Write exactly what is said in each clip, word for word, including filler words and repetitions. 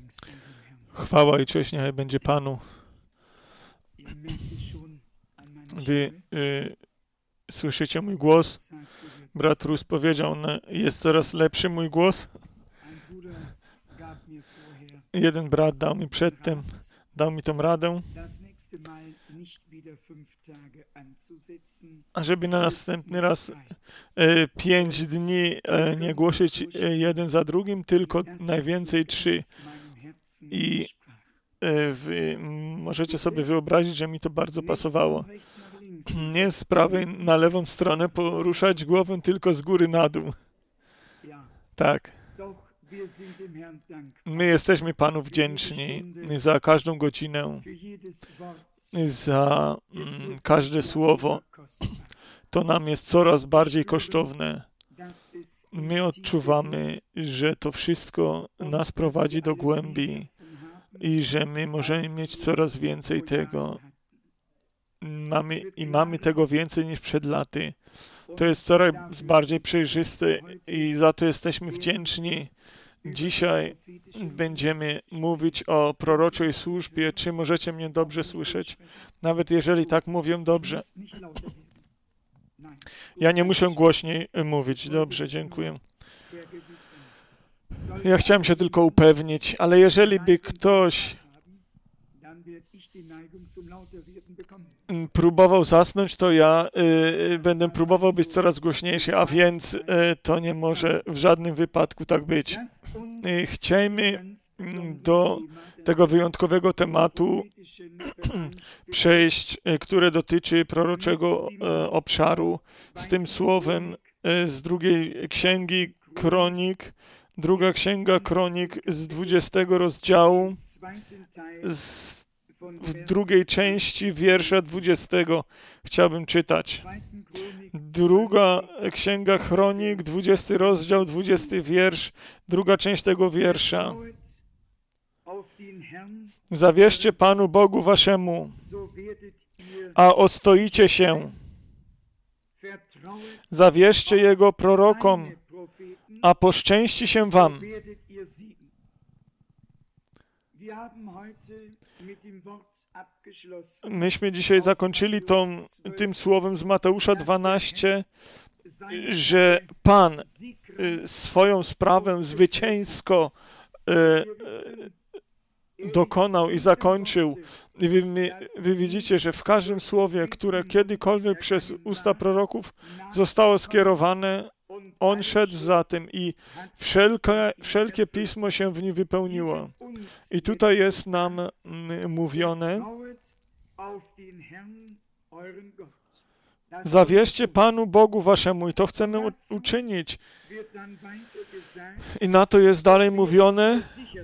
Chwała i cześć niechaj będzie Panu. Wy y, słyszycie mój głos? Brat Rus powiedział, no, jest coraz lepszy mój głos. Jeden brat dał mi przedtem, dał mi tą radę, żeby na następny raz e, pięć dni e, nie głosić e, jeden za drugim, tylko najwięcej trzy. I e, wy możecie sobie wyobrazić, że mi to bardzo pasowało. Nie z prawej na lewą stronę poruszać głową, tylko z góry na dół. Tak. My jesteśmy Panu wdzięczni za każdą godzinę, za mm, każde słowo. To nam jest coraz bardziej kosztowne. My odczuwamy, że to wszystko nas prowadzi do głębi i że my możemy mieć coraz więcej tego. Mamy, I mamy tego więcej niż przed laty. To jest coraz bardziej przejrzyste i za to jesteśmy wdzięczni. Dzisiaj będziemy mówić o proroczej służbie. Czy możecie mnie dobrze słyszeć? Nawet jeżeli tak mówię dobrze. Ja nie muszę głośniej mówić. Dobrze, dziękuję. Ja chciałem się tylko upewnić, ale jeżeli by ktoś próbował zasnąć, to ja y, będę próbował być coraz głośniejszy, a więc y, to nie może w żadnym wypadku tak być. Y, chciejmy do tego wyjątkowego tematu przejść, y, które dotyczy proroczego y, obszaru z tym słowem y, z drugiej księgi Kronik, druga księga Kronik z dwudziestego rozdziału, z w drugiej części wiersza dwudziestego chciałbym czytać. Druga księga Kronik, dwudziesty rozdział, dwudziesty wiersz, druga część tego wiersza. Zawierzcie Panu Bogu waszemu, a ostoicie się. Zawierzcie Jego prorokom, a poszczęści się wam. Myśmy dzisiaj zakończyli tą, tym słowem z Mateusza dwanaście, że Pan y, swoją sprawę zwycięsko y, y, dokonał i zakończył. I wy, my, wy widzicie, że w każdym słowie, które kiedykolwiek przez usta proroków zostało skierowane, On szedł za tym i wszelkie, wszelkie pismo się w nim wypełniło. I tutaj jest nam mm, mówione: zawierzcie Panu Bogu waszemu, i to chcemy u- uczynić. I na to jest dalej mówione: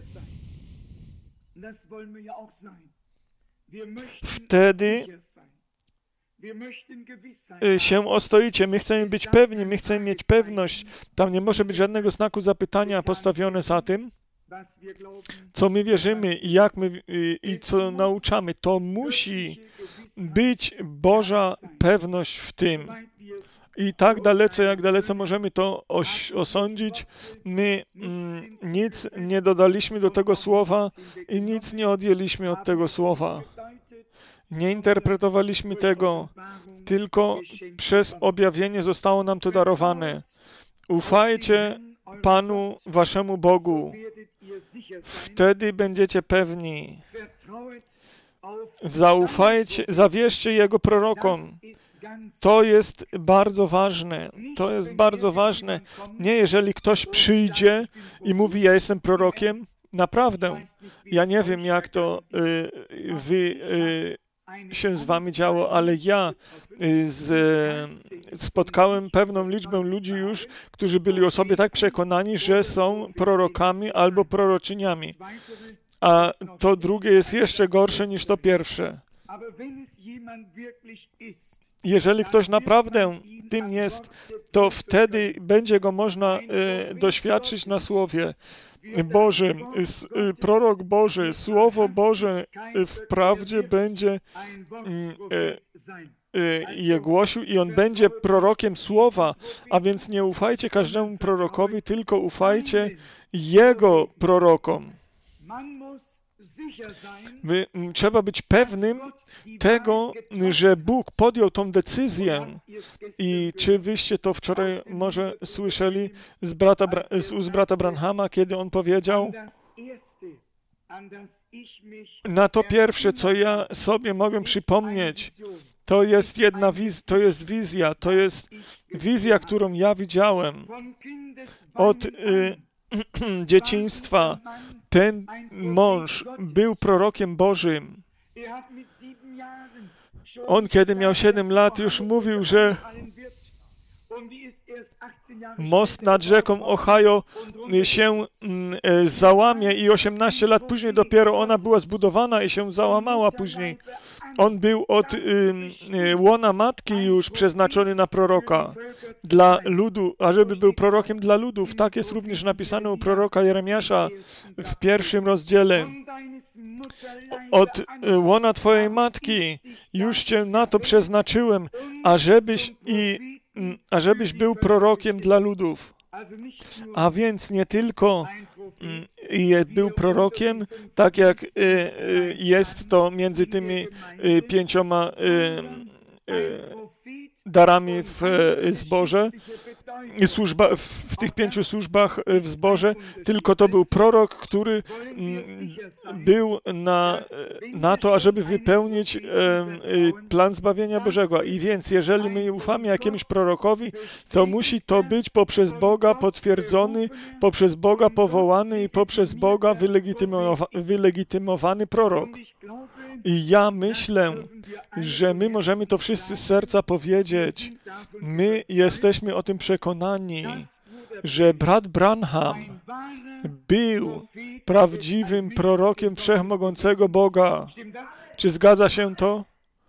wtedy się ostoicie. My chcemy być pewni, my chcemy mieć pewność. Tam nie może być żadnego znaku zapytania postawione za tym, co my wierzymy i jak my i, i co nauczamy. To musi być Boża pewność w tym. I tak dalece, jak dalece możemy to oś, osądzić, my mm, nic nie dodaliśmy do tego słowa i nic nie odjęliśmy od tego słowa. Nie interpretowaliśmy tego, tylko przez objawienie zostało nam to darowane. Ufajcie Panu waszemu Bogu. Wtedy będziecie pewni. Zaufajcie, zawierzcie Jego prorokom. To jest bardzo ważne. To jest bardzo ważne. Nie jeżeli ktoś przyjdzie i mówi: ja jestem prorokiem. Naprawdę. Ja nie wiem, jak to y, wy y, się z wami działo, ale ja y, z, y, spotkałem pewną liczbę ludzi już, którzy byli o sobie tak przekonani, że są prorokami albo proroczyniami. A to drugie jest jeszcze gorsze niż to pierwsze. Jeżeli ktoś naprawdę tym jest, to wtedy będzie go można y, doświadczyć na Słowie Bożym. Y, prorok Boży, Słowo Boże y, wprawdzie będzie y, y, je głosił i on będzie prorokiem Słowa, a więc nie ufajcie każdemu prorokowi, tylko ufajcie Jego prorokom. My, m, trzeba być pewnym tego, że Bóg podjął tą decyzję. I czy wyście to wczoraj może słyszeli z, brata, z ust brata Branhama, kiedy on powiedział: na to pierwsze, co ja sobie mogę przypomnieć, to jest jedna wiz, to jest wizja, to jest wizja, którą ja widziałem od y, dzieciństwa. Ten mąż był prorokiem Bożym. On, kiedy miał siedem lat, już mówił, że most nad rzeką Ohio się załamie i osiemnaście lat później dopiero ona była zbudowana i się załamała później. On był od y, y, łona matki już przeznaczony na proroka dla ludu, ażeby był prorokiem dla ludów. Tak jest również napisane u proroka Jeremiasza w pierwszym rozdziale. Od y, łona twojej matki już cię na to przeznaczyłem, ażebyś i ażebyś był prorokiem dla ludów. A więc nie tylko był prorokiem, tak jak jest to między tymi pięcioma darami w zborze, służba, w tych pięciu służbach w zborze, tylko to był prorok, który był na, na to, ażeby wypełnić plan zbawienia Bożego. I więc, jeżeli my ufamy jakiemuś prorokowi, to musi to być poprzez Boga potwierdzony, poprzez Boga powołany i poprzez Boga wylegitymowa- wylegitymowany prorok. I ja myślę, że my możemy to wszyscy z serca powiedzieć. My jesteśmy o tym przekonani, że brat Branham był prawdziwym prorokiem wszechmogącego Boga. Czy zgadza się to?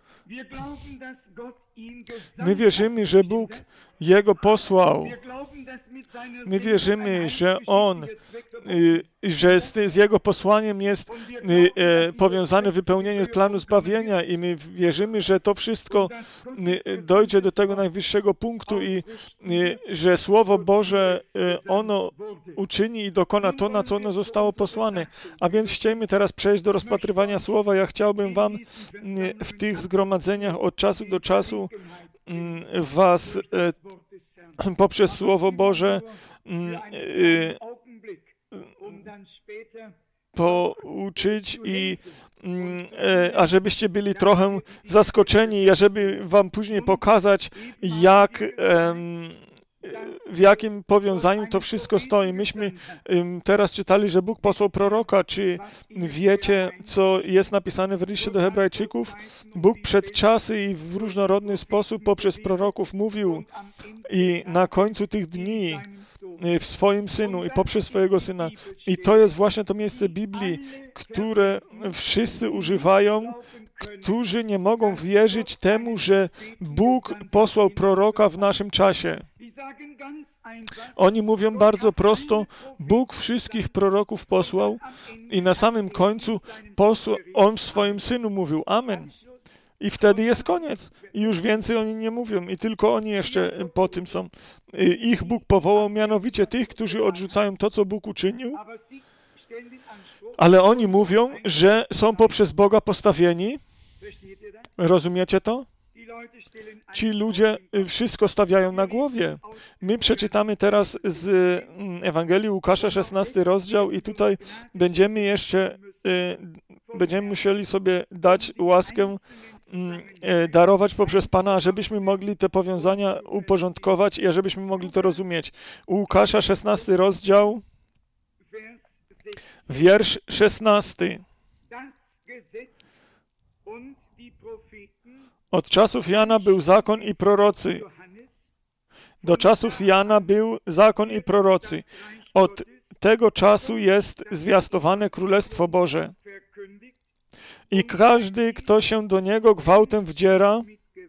My wierzymy, że Bóg Jego posłał. My wierzymy, że On, że z, z Jego posłaniem jest powiązane wypełnienie planu zbawienia i my wierzymy, że to wszystko dojdzie do tego najwyższego punktu i że Słowo Boże, ono uczyni i dokona to, na co ono zostało posłane. A więc chcielibyśmy teraz przejść do rozpatrywania Słowa. Ja chciałbym Wam w tych zgromadzeniach od czasu do czasu Was poprzez Słowo Boże pouczyć i ażebyście byli trochę zaskoczeni i ażeby Wam później pokazać, jak w jakim powiązaniu to wszystko stoi. Myśmy teraz czytali, że Bóg posłał proroka. Czy wiecie, co jest napisane w liście do Hebrajczyków? Bóg przed czasy i w różnorodny sposób poprzez proroków mówił i na końcu tych dni w swoim Synu i poprzez swojego Syna. I to jest właśnie to miejsce Biblii, które wszyscy używają, którzy nie mogą wierzyć temu, że Bóg posłał proroka w naszym czasie. Oni mówią bardzo prosto, Bóg wszystkich proroków posłał i na samym końcu posłał, On w swoim Synu mówił Amen. I wtedy jest koniec. I już więcej oni nie mówią. I tylko oni jeszcze po tym są. Ich Bóg powołał mianowicie tych, którzy odrzucają to, co Bóg uczynił, ale oni mówią, że są poprzez Boga postawieni. Rozumiecie to? Ci ludzie wszystko stawiają na głowie. My przeczytamy teraz z Ewangelii Łukasza, szesnasty rozdział i tutaj będziemy jeszcze, będziemy musieli sobie dać łaskę darować poprzez Pana, żebyśmy mogli te powiązania uporządkować i żebyśmy mogli to rozumieć. Łukasza, szesnasty rozdział, wiersz szesnasty. Od czasów Jana był zakon i prorocy. Do czasów Jana był zakon i prorocy. Od tego czasu jest zwiastowane Królestwo Boże. I każdy, kto się do niego gwałtem wdziera,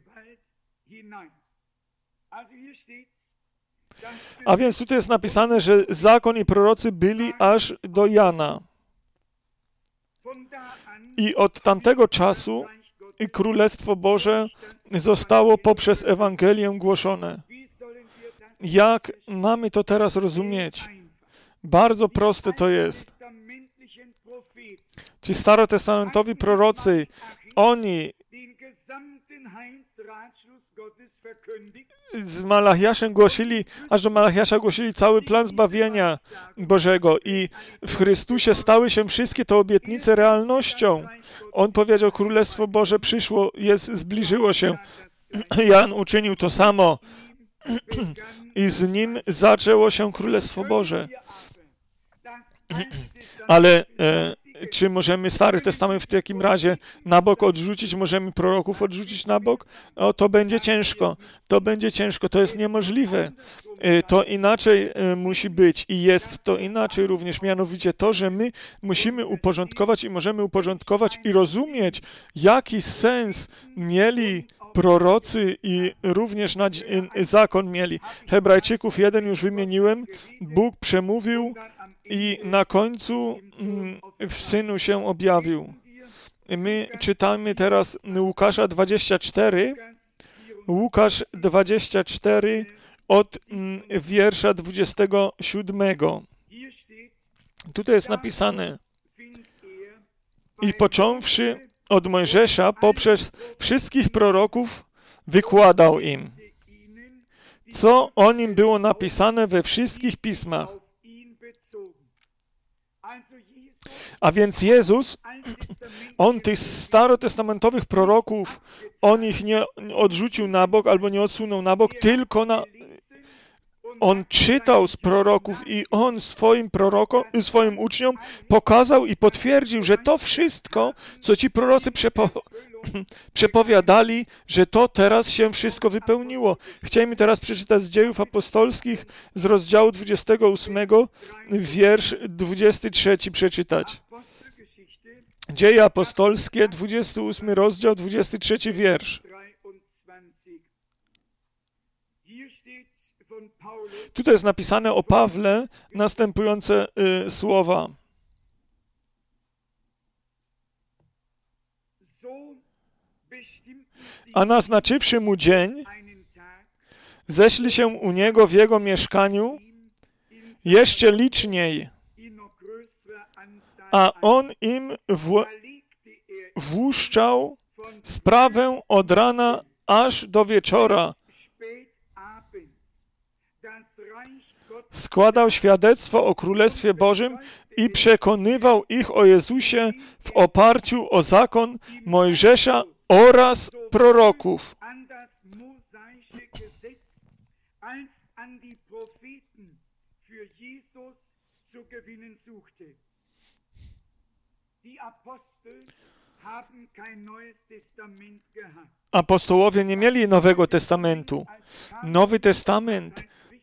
a więc tutaj jest napisane, że zakon i prorocy byli aż do Jana. I od tamtego czasu i Królestwo Boże zostało poprzez Ewangelię głoszone. Jak mamy to teraz rozumieć? Bardzo proste to jest. Ci starotestamentowi prorocy, oni z Malachiaszem głosili, aż do Malachiasza głosili cały plan zbawienia Bożego i w Chrystusie stały się wszystkie te obietnice realnością. On powiedział, Królestwo Boże przyszło, jest, zbliżyło się. Jan uczynił to samo i z nim zaczęło się Królestwo Boże. Ale e, czy możemy Stary Testament w takim razie na bok odrzucić? Możemy proroków odrzucić na bok? O, to będzie ciężko. To będzie ciężko. To jest niemożliwe. E, to inaczej e, musi być i jest to inaczej również. Mianowicie to, że my musimy uporządkować i możemy uporządkować i rozumieć, jaki sens mieli prorocy i również na, zakon mieli. Hebrajczyków jeden już wymieniłem. Bóg przemówił i na końcu w Synu się objawił. My czytamy teraz Łukasza dwadzieścia cztery. Łukasz dwadzieścia cztery od wiersza dwudziestego siódmego. Tutaj jest napisane: i począwszy od Mojżesza poprzez wszystkich proroków wykładał im, co o nim było napisane we wszystkich pismach. A więc Jezus, On tych starotestamentowych proroków, On ich nie odrzucił na bok albo nie odsunął na bok, tylko na... On czytał z proroków i On swoim prorokom, swoim uczniom pokazał i potwierdził, że to wszystko, co ci prorocy przepo... przepowiadali, że to teraz się wszystko wypełniło. Chciałem teraz przeczytać z Dziejów Apostolskich z rozdziału dwudziestego ósmego, wiersz dwudziesty trzeci przeczytać. Dzieje Apostolskie, dwudziesty ósmy rozdział, dwudziesty trzeci wiersz. Tutaj jest napisane o Pawle następujące y, słowa. A naznaczywszy mu dzień, zeszli się u niego w jego mieszkaniu jeszcze liczniej, a on im w, włuszczał sprawę od rana aż do wieczora. Składał świadectwo o Królestwie Bożym i przekonywał ich o Jezusie w oparciu o zakon Mojżesza oraz proroków. Apostołowie nie mieli Nowego Testamentu. Nowy Testament,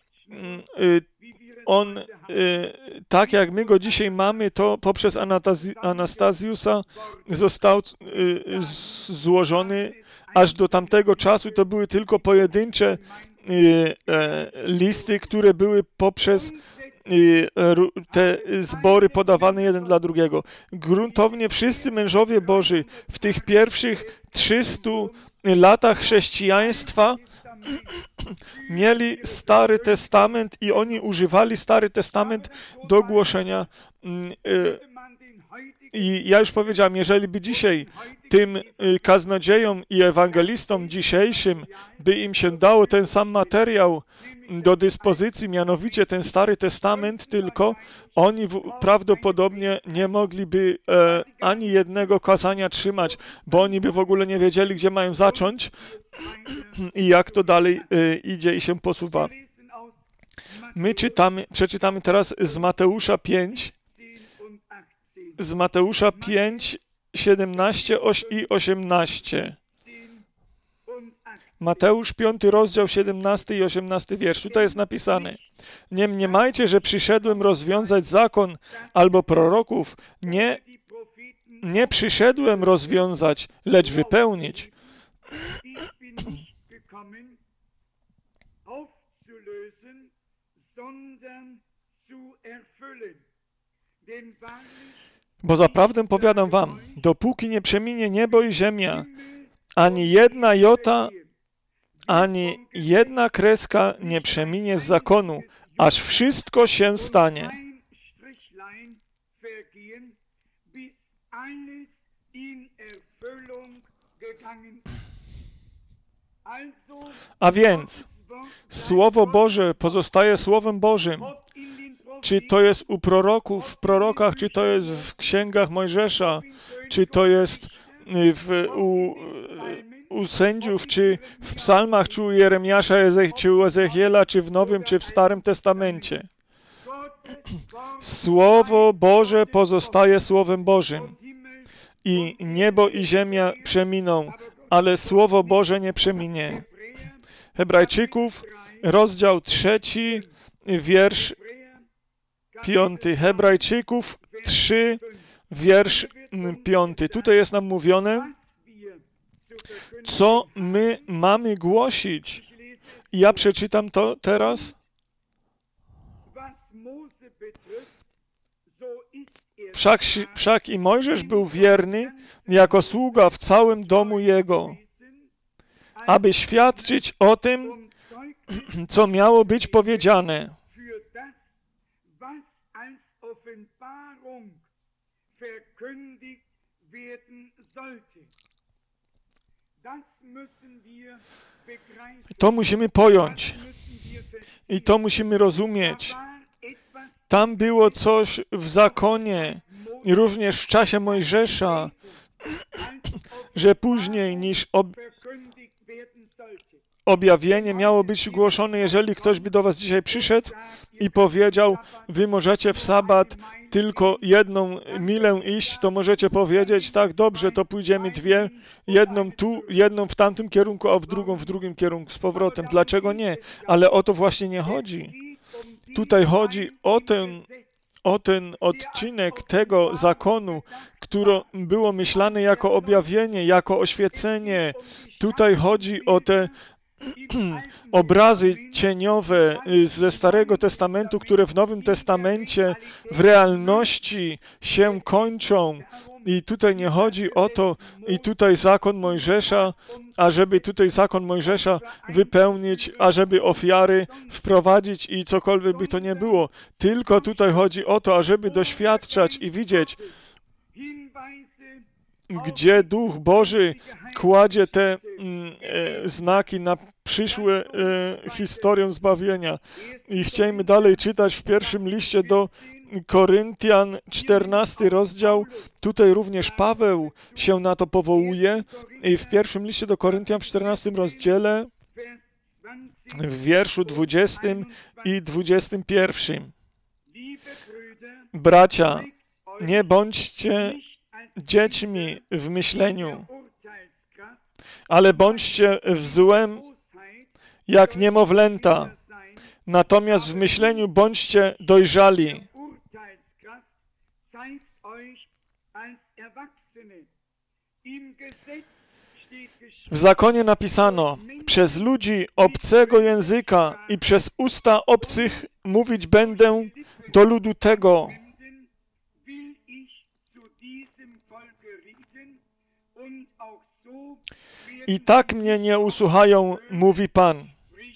on, tak jak my go dzisiaj mamy, to poprzez Anastazjusa został złożony. Aż do tamtego czasu to były tylko pojedyncze listy, które były poprzez te zbory podawane jeden dla drugiego. Gruntownie wszyscy mężowie Boży w tych pierwszych trzystu latach chrześcijaństwa mieli Stary Testament i oni używali Stary Testament do głoszenia. I ja już powiedziałem, jeżeli by dzisiaj tym kaznodziejom i ewangelistom dzisiejszym by im się dało ten sam materiał do dyspozycji, mianowicie ten Stary Testament, tylko oni w, prawdopodobnie nie mogliby e, ani jednego kazania trzymać, bo oni by w ogóle nie wiedzieli, gdzie mają zacząć i jak to dalej e, idzie i się posuwa. My czytamy, przeczytamy teraz z Mateusza pięć, z Mateusza pięć, siedemnaście i osiemnaście. Mateusz piąty rozdział, siedemnasty i osiemnasty wiersz. Tutaj jest napisane: nie mniemajcie, że przyszedłem rozwiązać zakon albo proroków. Nie, nie przyszedłem rozwiązać, lecz wypełnić. Bo zaprawdę powiadam wam, dopóki nie przeminie niebo i ziemia, ani jedna jota, ani jedna kreska nie przeminie z zakonu, aż wszystko się stanie. A więc Słowo Boże pozostaje Słowem Bożym. Czy to jest u proroków, w prorokach, czy to jest w księgach Mojżesza, czy to jest w, u, u sędziów, czy w psalmach, czy u Jeremiasza, czy u Ezechiela, czy w Nowym, czy w Starym Testamencie. Słowo Boże pozostaje Słowem Bożym. I niebo i ziemia przeminą, ale Słowo Boże nie przeminie. Hebrajczyków, rozdział trzeci, wiersz piąty. Hebrajczyków trzy, wiersz piąty. Tutaj jest nam mówione, co my mamy głosić. I ja przeczytam to teraz. Wszak, wszak i Mojżesz był wierny jako sługa w całym domu jego, aby świadczyć o tym, co miało być powiedziane. To musimy pojąć i to musimy rozumieć. Tam było coś w zakonie i również w czasie Mojżesza, że później niż ob... objawienie miało być głoszone, jeżeli ktoś by do was dzisiaj przyszedł i powiedział, wy możecie w sabat tylko jedną milę iść, to możecie powiedzieć, tak, dobrze, to pójdziemy dwie, jedną tu, jedną w tamtym kierunku, a w drugą w drugim kierunku z powrotem. Dlaczego nie? Ale o to właśnie nie chodzi. Tutaj chodzi o ten, o ten odcinek tego zakonu, które było myślane jako objawienie, jako oświecenie. Tutaj chodzi o te obrazy cieniowe ze Starego Testamentu, które w Nowym Testamencie w realności się kończą. I tutaj nie chodzi o to, i tutaj zakon Mojżesza, ażeby tutaj zakon Mojżesza wypełnić, ażeby ofiary wprowadzić i cokolwiek by to nie było. Tylko tutaj chodzi o to, ażeby doświadczać i widzieć, gdzie Duch Boży kładzie te mm, e, znaki na przyszłe e, historię zbawienia. I chcielibyśmy dalej czytać w pierwszym liście do Koryntian, czternasty rozdział. Tutaj również Paweł się na to powołuje. I w pierwszym liście do Koryntian w czternastym rozdziale, w wierszu dwudziestym i dwudziestym pierwszym. Bracia, nie bądźcie dziećmi w myśleniu, ale bądźcie w złem jak niemowlęta. Natomiast w myśleniu bądźcie dojrzali. W zakonie napisano, przez ludzi obcego języka i przez usta obcych mówić będę do ludu tego. I tak mnie nie usłuchają, mówi Pan.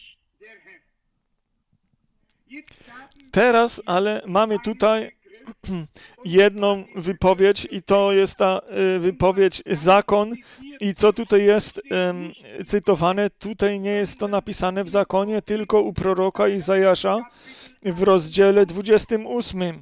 Teraz, ale mamy tutaj jedną wypowiedź i to jest ta y, wypowiedź zakon. I co tutaj jest um, cytowane? Tutaj nie jest to napisane w zakonie, tylko u proroka Izajasza w rozdziale dwudziestym ósmym.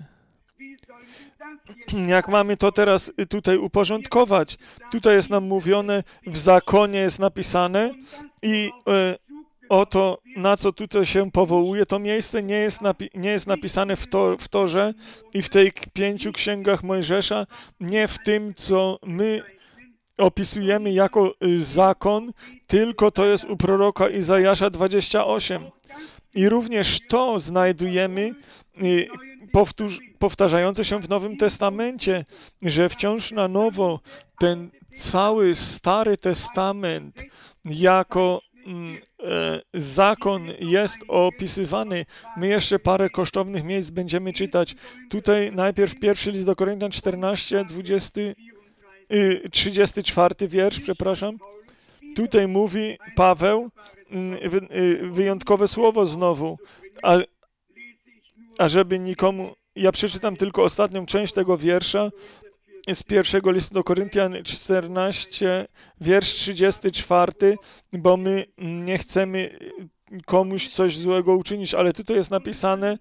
Jak mamy to teraz tutaj uporządkować? Tutaj jest nam mówione, w zakonie jest napisane i y, oto, na co tutaj się powołuje, to miejsce nie jest, napi- nie jest napisane w, to, w Torze i w tej pięciu księgach Mojżesza, nie w tym, co my opisujemy jako zakon, tylko to jest u proroka Izajasza dwadzieścia osiem. I również to znajdujemy powtórz, powtarzające się w Nowym Testamencie, że wciąż na nowo ten cały Stary Testament jako mm, e, zakon jest opisywany. My jeszcze parę kosztownych miejsc będziemy czytać. Tutaj najpierw pierwszy list do Koryntian czternaście, dwudziesty, y, trzydziesty czwarty wiersz, przepraszam. Tutaj mówi Paweł y, y, wyjątkowe słowo znowu, a, a żeby nikomu... Ja przeczytam tylko ostatnią część tego wiersza z pierwszego listu do Koryntian czternaście, wiersz trzydziesty czwarty, bo my nie chcemy komuś coś złego uczynić, ale tutaj jest napisane,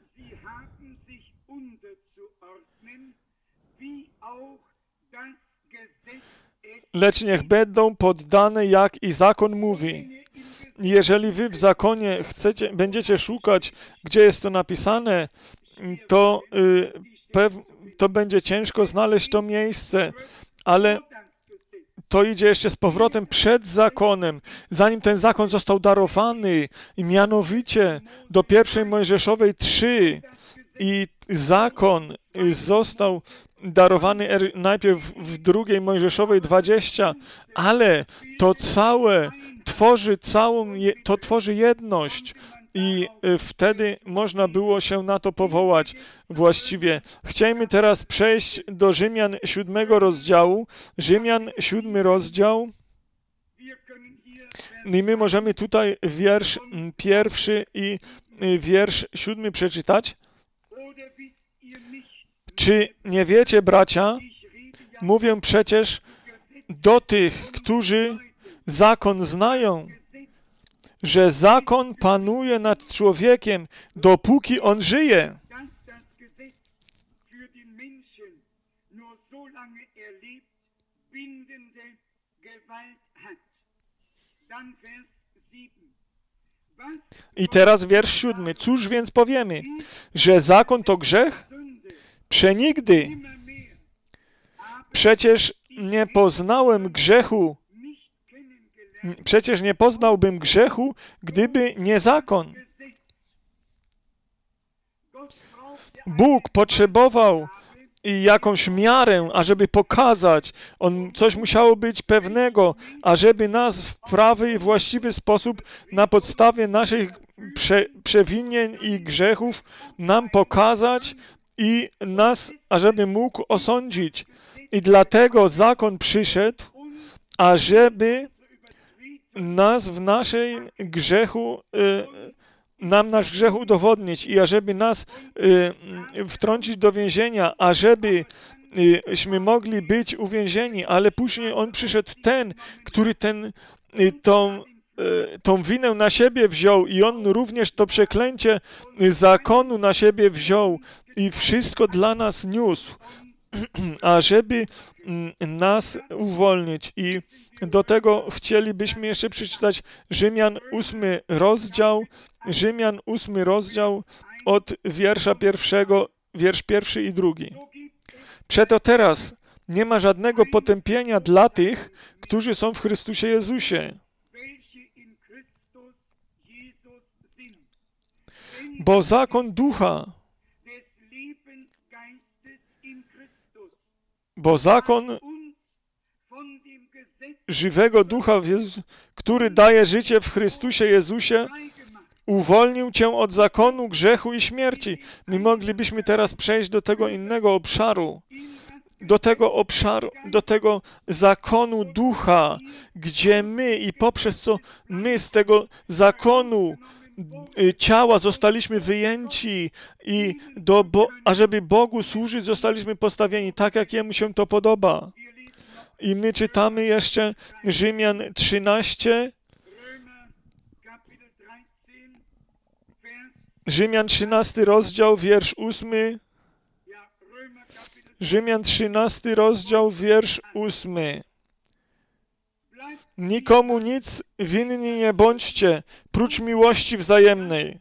lecz niech będą poddane, jak i zakon mówi. Jeżeli wy w zakonie chcecie, będziecie szukać, gdzie jest to napisane, to, y, pew, to będzie ciężko znaleźć to miejsce, ale to idzie jeszcze z powrotem przed zakonem, zanim ten zakon został darowany, i mianowicie do pierwszej Mojżeszowej trzy. I zakon został darowany najpierw w drugiej Mojżeszowej dwadzieścia, ale to całe tworzy całą, to tworzy jedność i wtedy można było się na to powołać właściwie. Chcielibyśmy teraz przejść do Rzymian siódmego rozdziału. Rzymian siódmy rozdział. I my możemy tutaj wiersz pierwszy i wiersz siódmy przeczytać. Czy nie wiecie, bracia, mówię przecież do tych, którzy zakon znają, że zakon panuje nad człowiekiem, dopóki on żyje. I teraz wiersz siódmy. Cóż więc powiemy? Że zakon to grzech? Przenigdy. Przecież nie poznałem grzechu. Przecież nie poznałbym grzechu, gdyby nie zakon. Bóg potrzebował jakąś miarę, ażeby pokazać. On, coś musiało być pewnego, ażeby nas w prawy i właściwy sposób na podstawie naszych prze, przewinień i grzechów nam pokazać i nas, ażeby mógł osądzić. I dlatego zakon przyszedł, ażeby nas w naszym grzechu, y, nam nasz grzech udowodnić i ażeby nas y, wtrącić do więzienia, ażebyśmy mogli być uwięzieni, ale później on przyszedł ten, który ten, y, tą, y, tą winę na siebie wziął i on również to przeklęcie zakonu na siebie wziął i wszystko dla nas niósł, ażeby nas uwolnić. I do tego chcielibyśmy jeszcze przeczytać Rzymian ósmy rozdział, Rzymian ósmy rozdział od wiersza pierwszego, wiersz pierwszy i drugi. Przeto teraz nie ma żadnego potępienia dla tych, którzy są w Chrystusie Jezusie. Bo zakon ducha, bo zakon żywego ducha, który daje życie w Chrystusie Jezusie, uwolnił cię od zakonu grzechu i śmierci. My moglibyśmy teraz przejść do tego innego obszaru, do tego obszaru, do tego zakonu ducha, gdzie my i poprzez co my z tego zakonu ciała zostaliśmy wyjęci i do Bo- ażeby Bogu służyć zostaliśmy postawieni tak, jak Jemu się to podoba. I my czytamy jeszcze Rzymian trzynaście, Rzymian trzynasty rozdział, wiersz ósmy. Rzymian trzynasty rozdział, wiersz ósmy. Nikomu nic winni nie bądźcie, prócz miłości wzajemnej.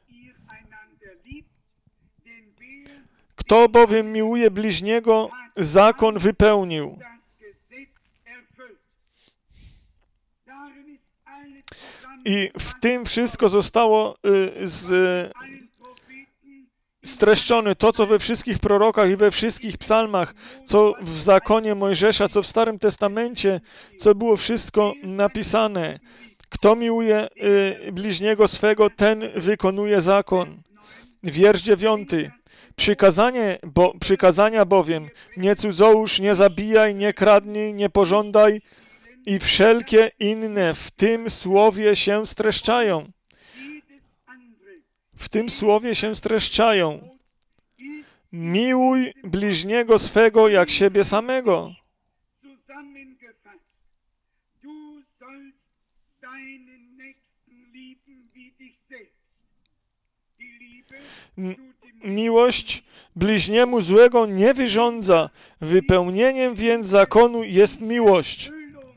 Kto bowiem miłuje bliźniego, zakon wypełnił. I w tym wszystko zostało y, z, streszczone. To, co we wszystkich prorokach i we wszystkich psalmach, co w zakonie Mojżesza, co w Starym Testamencie, co było wszystko napisane. Kto miłuje y, bliźniego swego, ten wykonuje zakon. Wiersz dziewiąty. Przykazanie, bo, przykazania bowiem nie cudzołóż, nie zabijaj, nie kradnij, nie pożądaj i wszelkie inne w tym słowie się streszczają. W tym słowie się streszczają. Miłuj bliźniego swego jak siebie samego. Miłość bliźniemu złego nie wyrządza. Wypełnieniem więc zakonu jest miłość.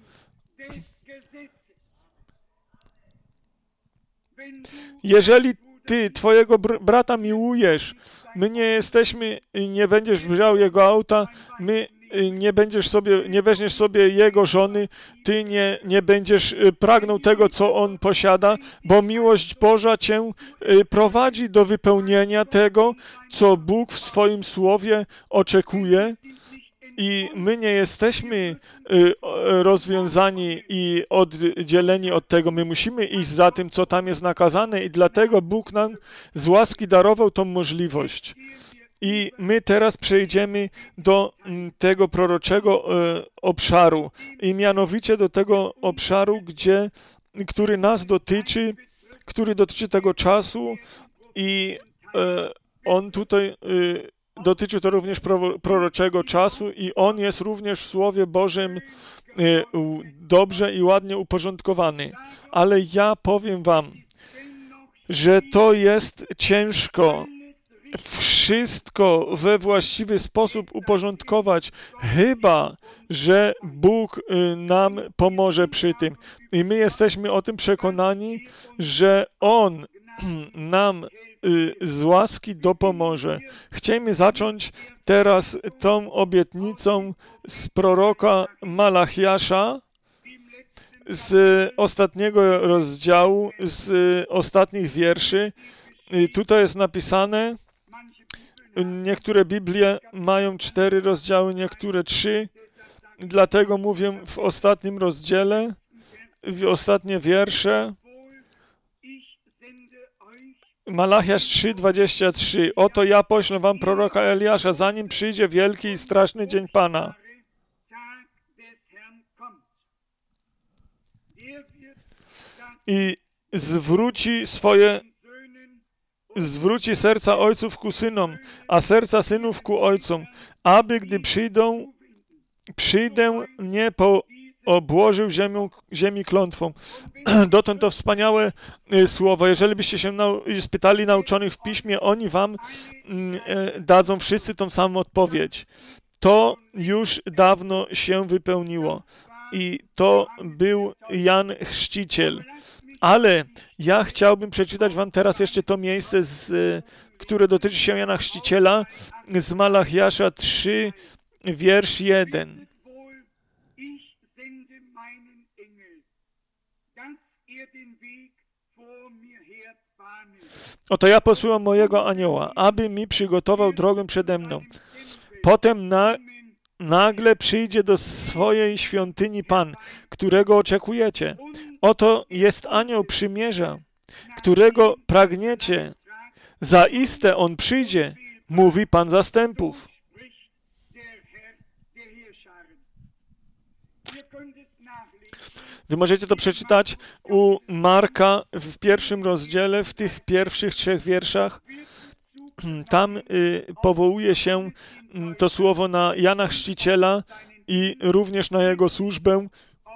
Jeżeli ty twojego br- brata miłujesz, my nie jesteśmy, nie będziesz brał jego auta, my nie będziesz sobie, nie weźmiesz sobie jego żony, ty nie, nie będziesz pragnął tego, co on posiada, bo miłość Boża cię prowadzi do wypełnienia tego, co Bóg w swoim słowie oczekuje. I my nie jesteśmy rozwiązani i oddzieleni od tego. My musimy iść za tym, co tam jest nakazane i dlatego Bóg nam z łaski darował tą możliwość. I my teraz przejdziemy do tego proroczego obszaru i mianowicie do tego obszaru, gdzie, który nas dotyczy, który dotyczy tego czasu i on tutaj dotyczy to również proroczego czasu i on jest również w Słowie Bożym dobrze i ładnie uporządkowany. Ale ja powiem wam, że to jest ciężko wszystko we właściwy sposób uporządkować, chyba że Bóg nam pomoże przy tym. I my jesteśmy o tym przekonani, że On nam z łaski dopomoże. Chcemy zacząć teraz tą obietnicą z proroka Malachiasza, z ostatniego rozdziału, z ostatnich wierszy. I tutaj jest napisane, niektóre Biblie mają cztery rozdziały, niektóre trzy, dlatego mówię w ostatnim rozdziale, w ostatnie wiersze. Malachiasz trzy, dwadzieścia trzy. Oto ja poślę wam proroka Eliasza, zanim przyjdzie wielki i straszny dzień Pana. I zwróci swoje, zwróci serca ojców ku synom, a serca synów ku ojcom, aby gdy przyjdą, przyjdę nie po obłożył ziemią, ziemi klątwą. Dotąd to wspaniałe y, słowo. Jeżeli byście się nau- spytali nauczonych w piśmie, oni wam y, dadzą wszyscy tą samą odpowiedź. To już dawno się wypełniło. I to był Jan Chrzciciel. Ale ja chciałbym przeczytać wam teraz jeszcze to miejsce, z, y, które dotyczy się Jana Chrzciciela, z Malachiasza trzy, wiersz jeden. Oto ja posyłam mojego anioła, aby mi przygotował drogę przede mną. Potem na, nagle przyjdzie do swojej świątyni Pan, którego oczekujecie. Oto jest anioł przymierza, którego pragniecie. Zaiste on przyjdzie, mówi Pan zastępów. Wy możecie to przeczytać u Marka w pierwszym rozdziale, w tych pierwszych trzech wierszach. Tam y, powołuje się y, to słowo na Jana Chrzciciela i również na jego służbę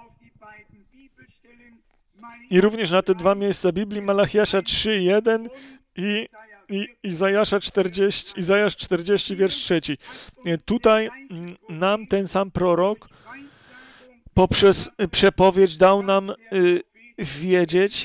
i również na te dwa miejsca Biblii, Malachiasza trzy, jeden i, i Izajasza czterdzieści, Izajasz czterdzieści, wiersz trzeci. Tutaj y, nam ten sam prorok poprzez przepowiedź dał nam y, wiedzieć,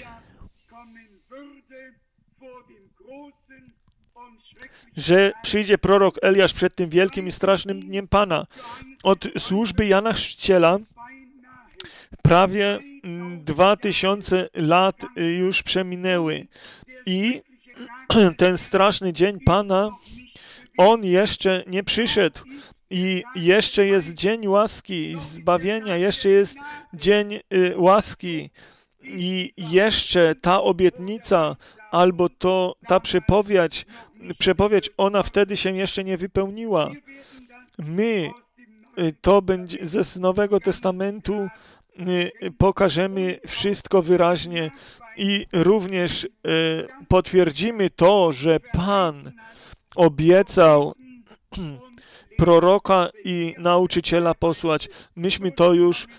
że przyjdzie prorok Eliasz przed tym wielkim i strasznym dniem Pana. Od służby Jana Chrzciciela prawie dwa tysiące lat już przeminęły i ten straszny dzień Pana, on jeszcze nie przyszedł. I jeszcze jest dzień łaski i zbawienia, jeszcze jest dzień y, łaski i jeszcze ta obietnica albo to, ta przepowiedź, przepowiedź, ona wtedy się jeszcze nie wypełniła. My y, to będzie ze z Nowego Testamentu y, pokażemy wszystko wyraźnie i również y, potwierdzimy to, że Pan obiecał proroka i nauczyciela posłać. Myśmy to już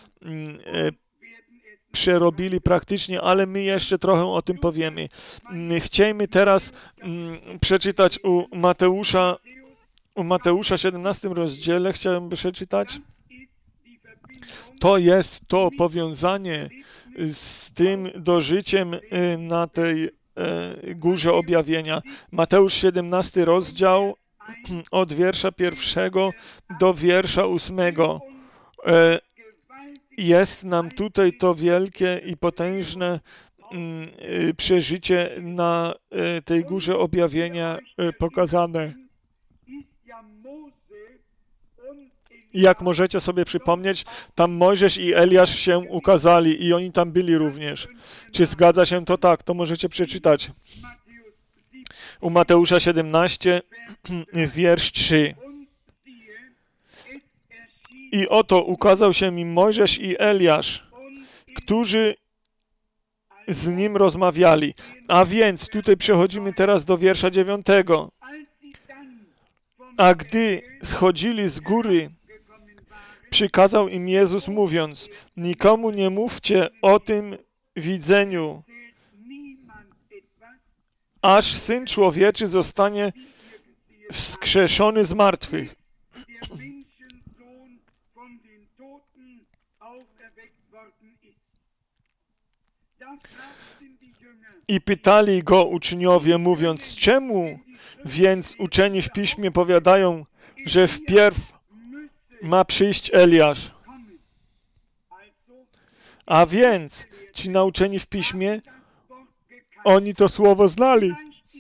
przerobili praktycznie, ale my jeszcze trochę o tym powiemy. Chciejmy teraz przeczytać u Mateusza, u Mateusza siedemnastym rozdziale, chciałem przeczytać. To jest to powiązanie z tym dożyciem na tej górze objawienia. Mateusz siedemnasty rozdział od wiersza pierwszego do wiersza ósmego. Jest nam tutaj to wielkie i potężne przeżycie na tej górze objawienia pokazane. Jak możecie sobie przypomnieć, tam Mojżesz i Eliasz się ukazali i oni tam byli również. Czy zgadza się to? Tak, to możecie przeczytać. U Mateusza siedemnaście, wiersz trzy. I oto ukazał się mi Mojżesz i Eliasz, którzy z nim rozmawiali. A więc tutaj przechodzimy teraz do wiersza dziewiątego. A gdy schodzili z góry, przykazał im Jezus mówiąc, nikomu nie mówcie o tym widzeniu, aż Syn Człowieczy zostanie wskrzeszony z martwych. I pytali go uczniowie, mówiąc, czemu więc uczeni w Piśmie powiadają, że wpierw ma przyjść Eliasz? A więc ci nauczeni w Piśmie, oni to słowo znali.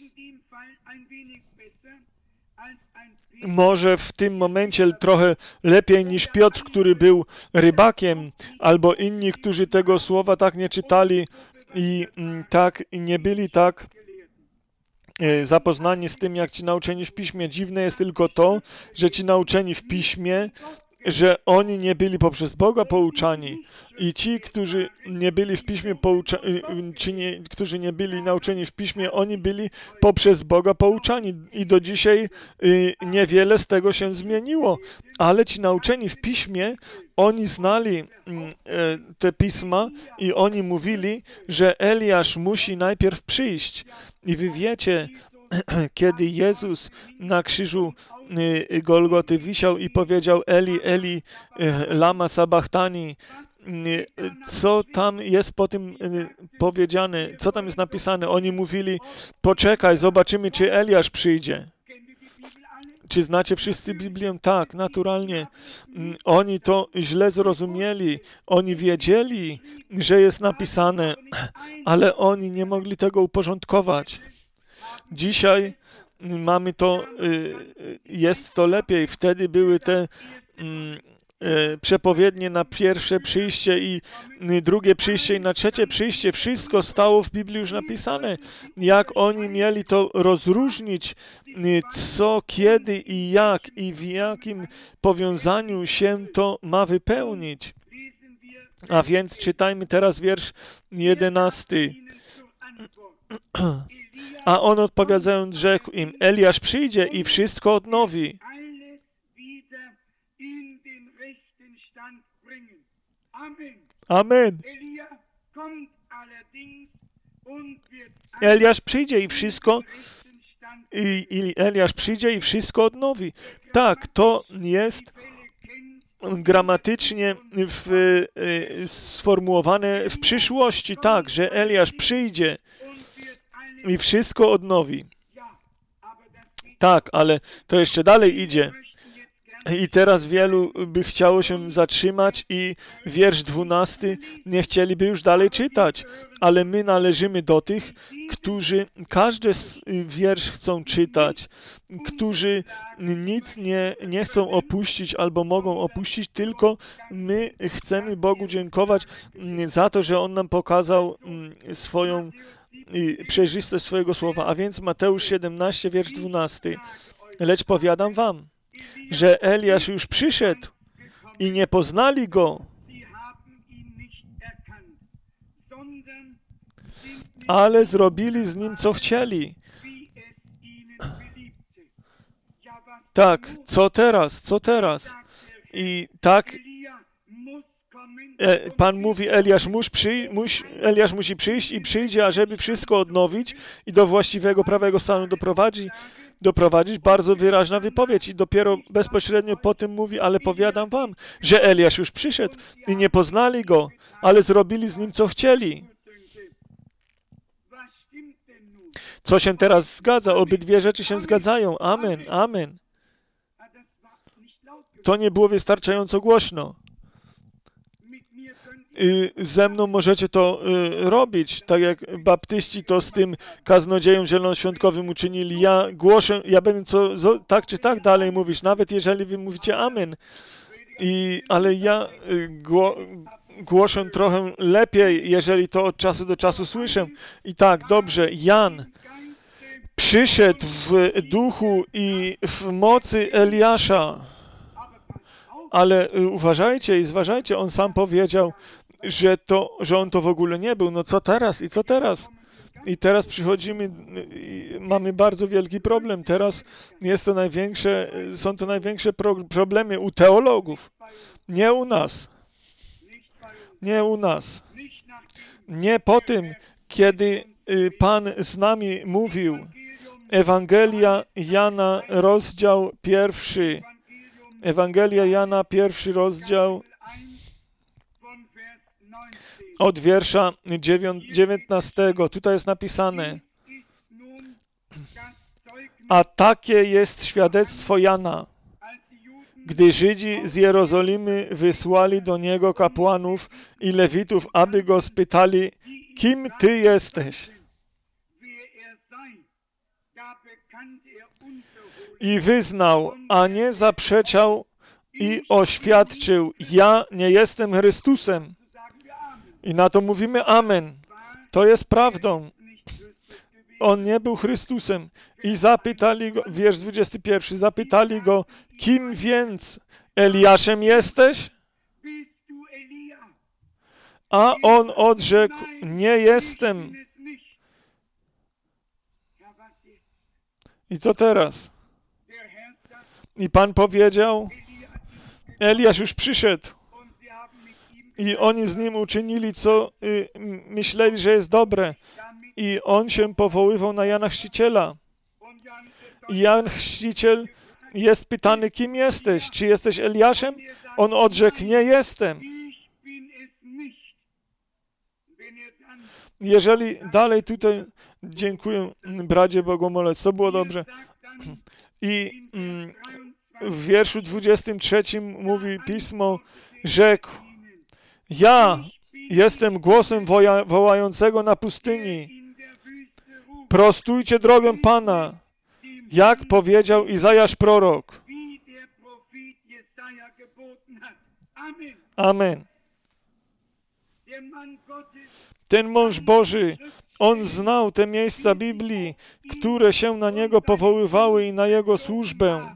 Może w tym momencie trochę lepiej niż Piotr, który był rybakiem, albo inni, którzy tego słowa tak nie czytali i tak nie byli tak zapoznani z tym, jak ci nauczeni w Piśmie. Dziwne jest tylko to, że ci nauczeni w Piśmie, że oni nie byli poprzez Boga pouczani i ci, którzy nie byli w Piśmie pouczani, czy nie, którzy nie byli nauczeni w Piśmie, oni byli poprzez Boga pouczani i do dzisiaj y, niewiele z tego się zmieniło, ale ci nauczeni w Piśmie, oni znali y, te pisma i oni mówili, że Eliasz musi najpierw przyjść i wy wiecie, kiedy Jezus na krzyżu Golgoty wisiał i powiedział Eli, Eli, lama sabachthani, co tam jest po tym powiedziane, co tam jest napisane? Oni mówili, poczekaj, zobaczymy, czy Eliasz przyjdzie. Czy znacie wszyscy Biblię? Tak, naturalnie. Oni to źle zrozumieli. Oni wiedzieli, że jest napisane, ale oni nie mogli tego uporządkować. Dzisiaj mamy to, jest to lepiej. Wtedy były te przepowiednie na pierwsze przyjście i drugie przyjście i na trzecie przyjście. Wszystko stało w Biblii już napisane. Jak oni mieli to rozróżnić, co, kiedy i jak i w jakim powiązaniu się to ma wypełnić. A więc czytajmy teraz wiersz jedenasty. A on odpowiadając rzekł im, Eliasz przyjdzie i wszystko odnowi. Amen. Eliasz przyjdzie i wszystko i, i Eliasz przyjdzie i wszystko odnowi. Tak, to jest gramatycznie w, sformułowane w przyszłości, tak, że Eliasz przyjdzie i wszystko odnowi. Tak, ale to jeszcze dalej idzie. I teraz wielu by chciało się zatrzymać i wiersz dwunasty nie chcieliby już dalej czytać, ale my należymy do tych, którzy każdy wiersz chcą czytać, którzy nic nie, nie chcą opuścić albo mogą opuścić, tylko my chcemy Bogu dziękować za to, że On nam pokazał swoją przejrzystość swojego słowa. A więc Mateusz siedemnaście, wiersz dwunasty. Lecz powiadam wam, że Eliasz już przyszedł i nie poznali go, ale zrobili z nim, co chcieli. tak, co teraz, co teraz? I tak e, Pan mówi, Eliasz, muś przyj, muś, Eliasz musi przyjść i przyjdzie, ażeby wszystko odnowić i do właściwego, prawego stanu doprowadzi, doprowadzić. Bardzo wyraźna wypowiedź i dopiero bezpośrednio po tym mówi, ale powiadam wam, że Eliasz już przyszedł i nie poznali go, ale zrobili z nim, co chcieli. Co się teraz zgadza? Obydwie rzeczy się zgadzają. Amen, amen. To nie było wystarczająco głośno. I ze mną możecie to y, robić, tak jak baptyści to z tym kaznodzieją zielonoświątkowym uczynili. Ja głoszę, ja będę co, zo, tak czy tak dalej mówić, nawet jeżeli wy mówicie amen. I, ale ja y, gło, głoszę trochę lepiej, jeżeli to od czasu do czasu słyszę. I tak, dobrze, Jan przyszedł w duchu i w mocy Eliasza. Ale uważajcie i zważajcie, on sam powiedział, że, to, że on to w ogóle nie był. No co teraz i co teraz? I teraz przychodzimy, i mamy bardzo wielki problem. Teraz jest to największe, są to największe pro, problemy u teologów. Nie u nas. Nie u nas. Nie po tym, kiedy Pan z nami mówił. Ewangelia Jana, rozdział pierwszy. Ewangelia Jana, pierwszy rozdział, od wiersza dziewiętnastego. Tutaj jest napisane: a takie jest świadectwo Jana, gdy Żydzi z Jerozolimy wysłali do niego kapłanów i lewitów, aby go spytali, kim ty jesteś? I wyznał, a nie zaprzeczał i oświadczył, ja nie jestem Chrystusem. I na to mówimy amen. To jest prawdą. On nie był Chrystusem. I zapytali go, wiersz dwudziesty pierwszy, zapytali go, kim więc? Eliaszem jesteś? A on odrzekł, nie jestem. I co teraz? I Pan powiedział, Eliasz już przyszedł. I oni z nim uczynili, co y, myśleli, że jest dobre. I on się powoływał na Jana Chrzciciela. I Jan Chrzciciel jest pytany, kim jesteś? Czy jesteś Eliaszem? On odrzekł, nie jestem. Jeżeli dalej tutaj, dziękuję bracie Bogomolec, to było dobrze. I mm, w wierszu dwudziestym trzecim mówi Pismo, rzekł, ja jestem głosem woja, wołającego na pustyni. Prostujcie drogę Pana, jak powiedział Izajasz prorok. Amen. Ten mąż Boży, on znał te miejsca Biblii, które się na niego powoływały i na jego służbę.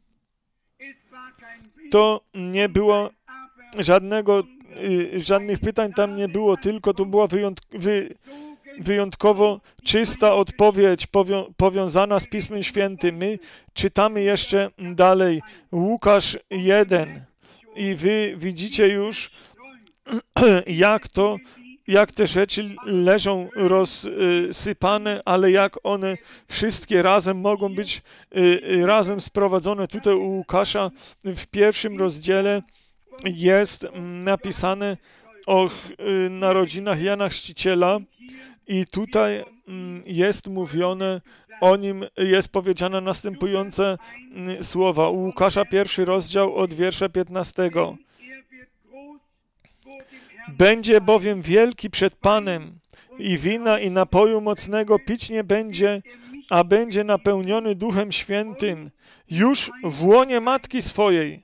To nie było żadnego, y, żadnych pytań tam nie było, tylko to była wyjątk wy wyjątkowo czysta odpowiedź powią powiązana z Pismem Świętym. My czytamy jeszcze dalej Łukasz jeden i wy widzicie już, jak to, jak te rzeczy leżą rozsypane, ale jak one wszystkie razem mogą być razem sprowadzone. Tutaj u Łukasza w pierwszym rozdziale jest napisane o narodzinach Jana Chrzciciela i tutaj jest mówione o nim, jest powiedziane następujące słowa. U Łukasza pierwszy rozdział od wiersza piętnastego. Będzie bowiem wielki przed Panem i wina i napoju mocnego pić nie będzie, a będzie napełniony Duchem Świętym już w łonie matki swojej.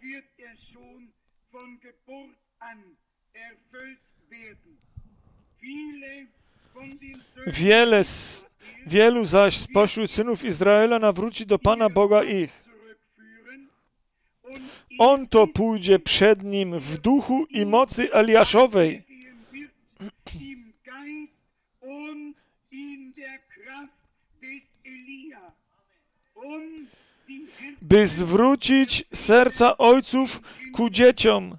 Wiele, wielu zaś spośród synów Izraela nawróci do Pana Boga ich. On to pójdzie przed nim w duchu i mocy Eliaszowej. by zwrócić serca ojców ku dzieciom.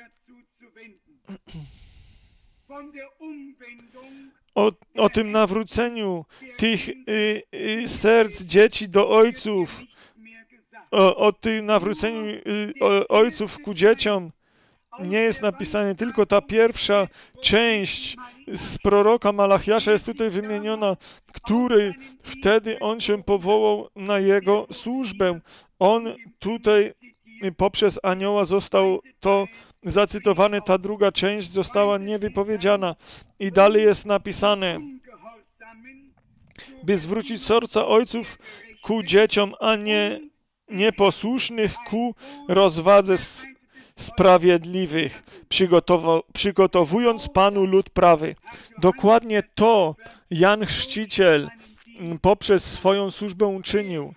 O, o tym nawróceniu tych y, y, serc dzieci do ojców, o, o tym nawróceniu y, o, ojców ku dzieciom nie jest napisane, tylko ta pierwsza część z proroka Malachiasza jest tutaj wymieniona, który wtedy on się powołał na jego służbę. On tutaj poprzez anioła został to zacytowane, ta druga część została niewypowiedziana. I dalej jest napisane, by zwrócić serca ojców ku dzieciom, a nie nieposłusznych ku rozwadze sprawiedliwych, przygotow- przygotowując Panu lud prawy. Dokładnie to Jan Chrzciciel poprzez swoją służbę uczynił.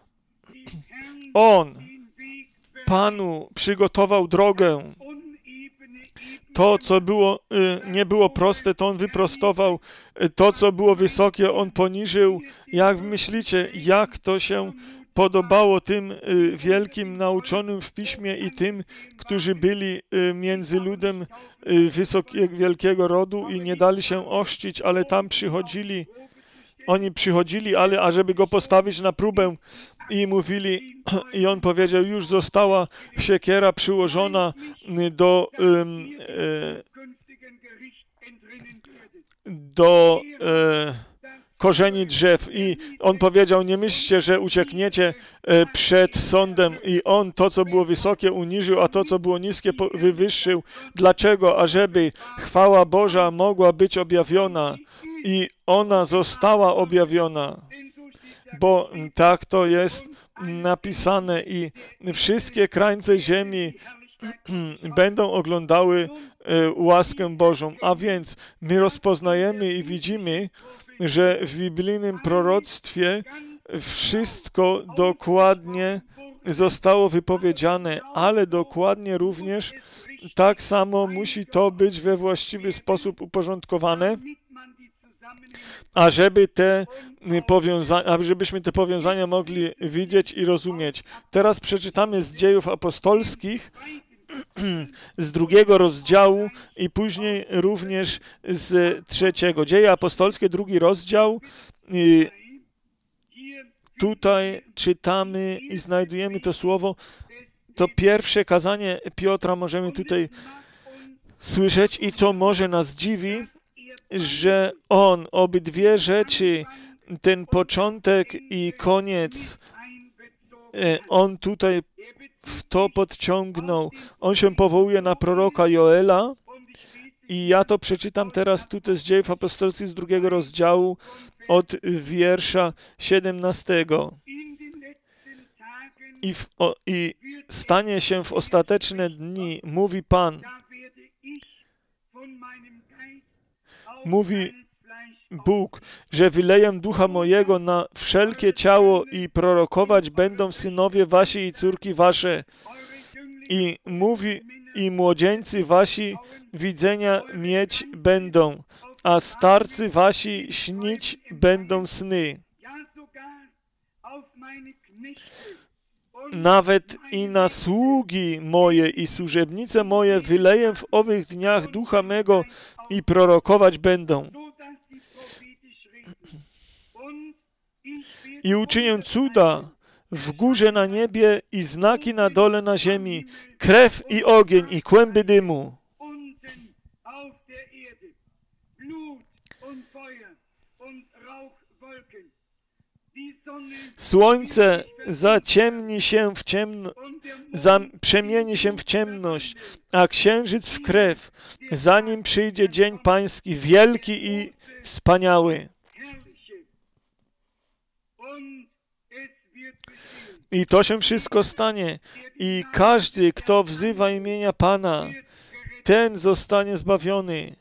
On Panu przygotował drogę. To, co było, nie było proste, to On wyprostował. To, co było wysokie, On poniżył. Jak myślicie, jak to się podobało tym wielkim nauczonym w Piśmie i tym, którzy byli między ludem wysokiego, wielkiego rodu i nie dali się ochrzcić, ale tam przychodzili, oni przychodzili, ale ażeby Go postawić na próbę i mówili, i On powiedział, już została siekiera przyłożona do um, do e, korzeni drzew i on powiedział, nie myślcie, że uciekniecie e, przed sądem i on to, co było wysokie, uniżył, a to, co było niskie, po, wywyższył. Dlaczego? Ażeby chwała Boża mogła być objawiona i ona została objawiona, bo tak to jest napisane i wszystkie krańce ziemi będą oglądały e, łaskę Bożą. A więc my rozpoznajemy i widzimy, że w biblijnym proroctwie wszystko dokładnie zostało wypowiedziane, ale dokładnie również tak samo musi to być we właściwy sposób uporządkowane, ażeby te powiązania, żebyśmy te powiązania mogli widzieć i rozumieć. Teraz przeczytamy z Dziejów Apostolskich, z drugiego rozdziału i później również z trzeciego. Dzieje apostolskie, drugi rozdział. I tutaj czytamy i znajdujemy to słowo. To pierwsze kazanie Piotra możemy tutaj słyszeć i to może nas dziwi, że on obydwie rzeczy, ten początek i koniec, on tutaj w to podciągnął. On się powołuje na proroka Joela i ja to przeczytam teraz tutaj z Dziejów Apostolskich z drugiego rozdziału od wiersza siedemnastego. I, w, o, I stanie się w ostateczne dni, mówi Pan, mówi Bóg, że wyleję ducha mojego na wszelkie ciało i prorokować będą synowie wasi i córki wasze. I mówi, i młodzieńcy wasi widzenia mieć będą, a starcy wasi śnić będą sny. Nawet i na sługi moje i służebnice moje wyleję w owych dniach ducha mego i prorokować będą. I uczynię cuda w górze na niebie i znaki na dole na ziemi, krew i ogień i kłęby dymu. Słońce zaciemni się w ciemno, zam, przemieni się w ciemność, a księżyc w krew, zanim przyjdzie dzień pański, wielki i wspaniały. I to się wszystko stanie. I każdy, kto wzywa imienia Pana, ten zostanie zbawiony.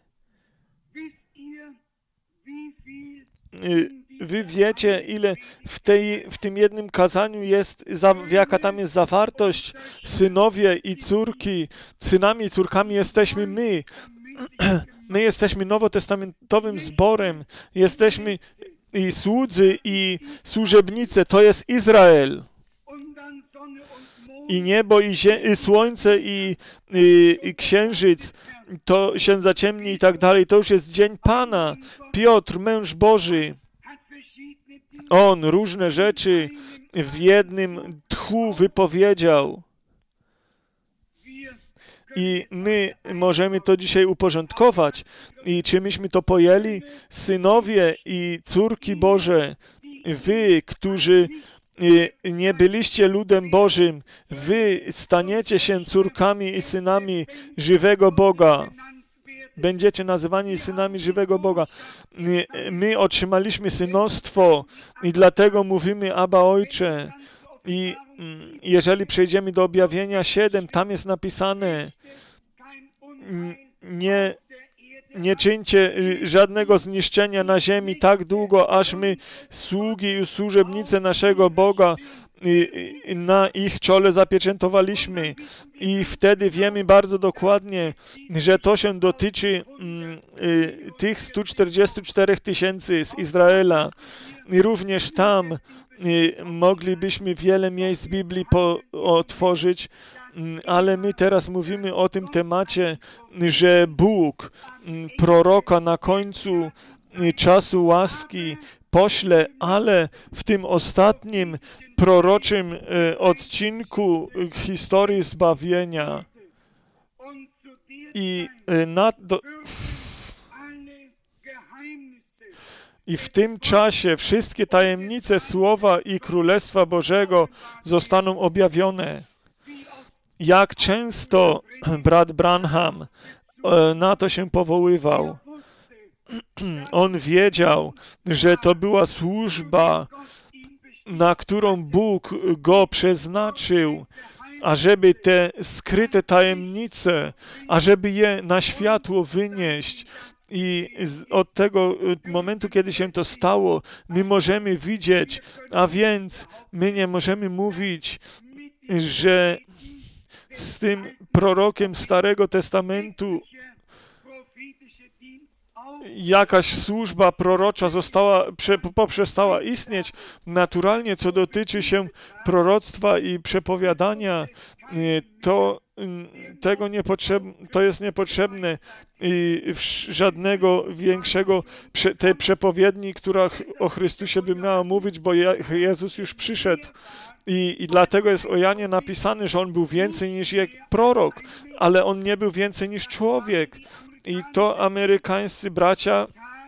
Wy wiecie, ile w, tej, w tym jednym kazaniu jest, jaka tam jest zawartość. Synowie i córki, synami i córkami jesteśmy my. My jesteśmy nowotestamentowym zborem. Jesteśmy i słudzy, i służebnice. To jest Izrael. I niebo, i, zie- i słońce, i, i, i księżyc, to się zaciemni i tak dalej. To już jest dzień Pana. Piotr, męż Boży, on różne rzeczy w jednym tchu wypowiedział. I my możemy to dzisiaj uporządkować. I czy myśmy to pojęli? Synowie i córki Boże, wy, którzy nie byliście ludem Bożym, wy staniecie się córkami i synami żywego Boga. Będziecie nazywani synami żywego Boga. My otrzymaliśmy synostwo i dlatego mówimy Abba Ojcze. I jeżeli przejdziemy do objawienia siedem, tam jest napisane: nie, nie czyńcie żadnego zniszczenia na ziemi tak długo, aż my, sługi i służebnice naszego Boga, na ich czole zapieczętowaliśmy. I wtedy wiemy bardzo dokładnie, że to się dotyczy tych stu czterdziestu czterech tysięcy z Izraela. I również tam moglibyśmy wiele miejsc Biblii po, otworzyć, ale my teraz mówimy o tym temacie, że Bóg proroka na końcu czasu łaski pośle, ale w tym ostatnim proroczym odcinku historii zbawienia i na, do, I w tym czasie wszystkie tajemnice Słowa i Królestwa Bożego zostaną objawione. Jak często brat Branham na to się powoływał. On wiedział, że to była służba, na którą Bóg go przeznaczył, ażeby te skryte tajemnice, ażeby je na światło wynieść. I z, od tego momentu, kiedy się to stało, my możemy widzieć, a więc my nie możemy mówić, że z tym prorokiem Starego Testamentu jakaś służba prorocza została, prze, poprzestała istnieć. Naturalnie, co dotyczy się proroctwa i przepowiadania, to tego niepotrzeb, to jest niepotrzebne i żadnego większego prze, tej przepowiedni, która o Chrystusie by miała mówić, bo Jezus już przyszedł. I, I dlatego jest o Janie napisane, że on był więcej niż jak prorok, ale on nie był więcej niż człowiek. I to amerykańscy bracia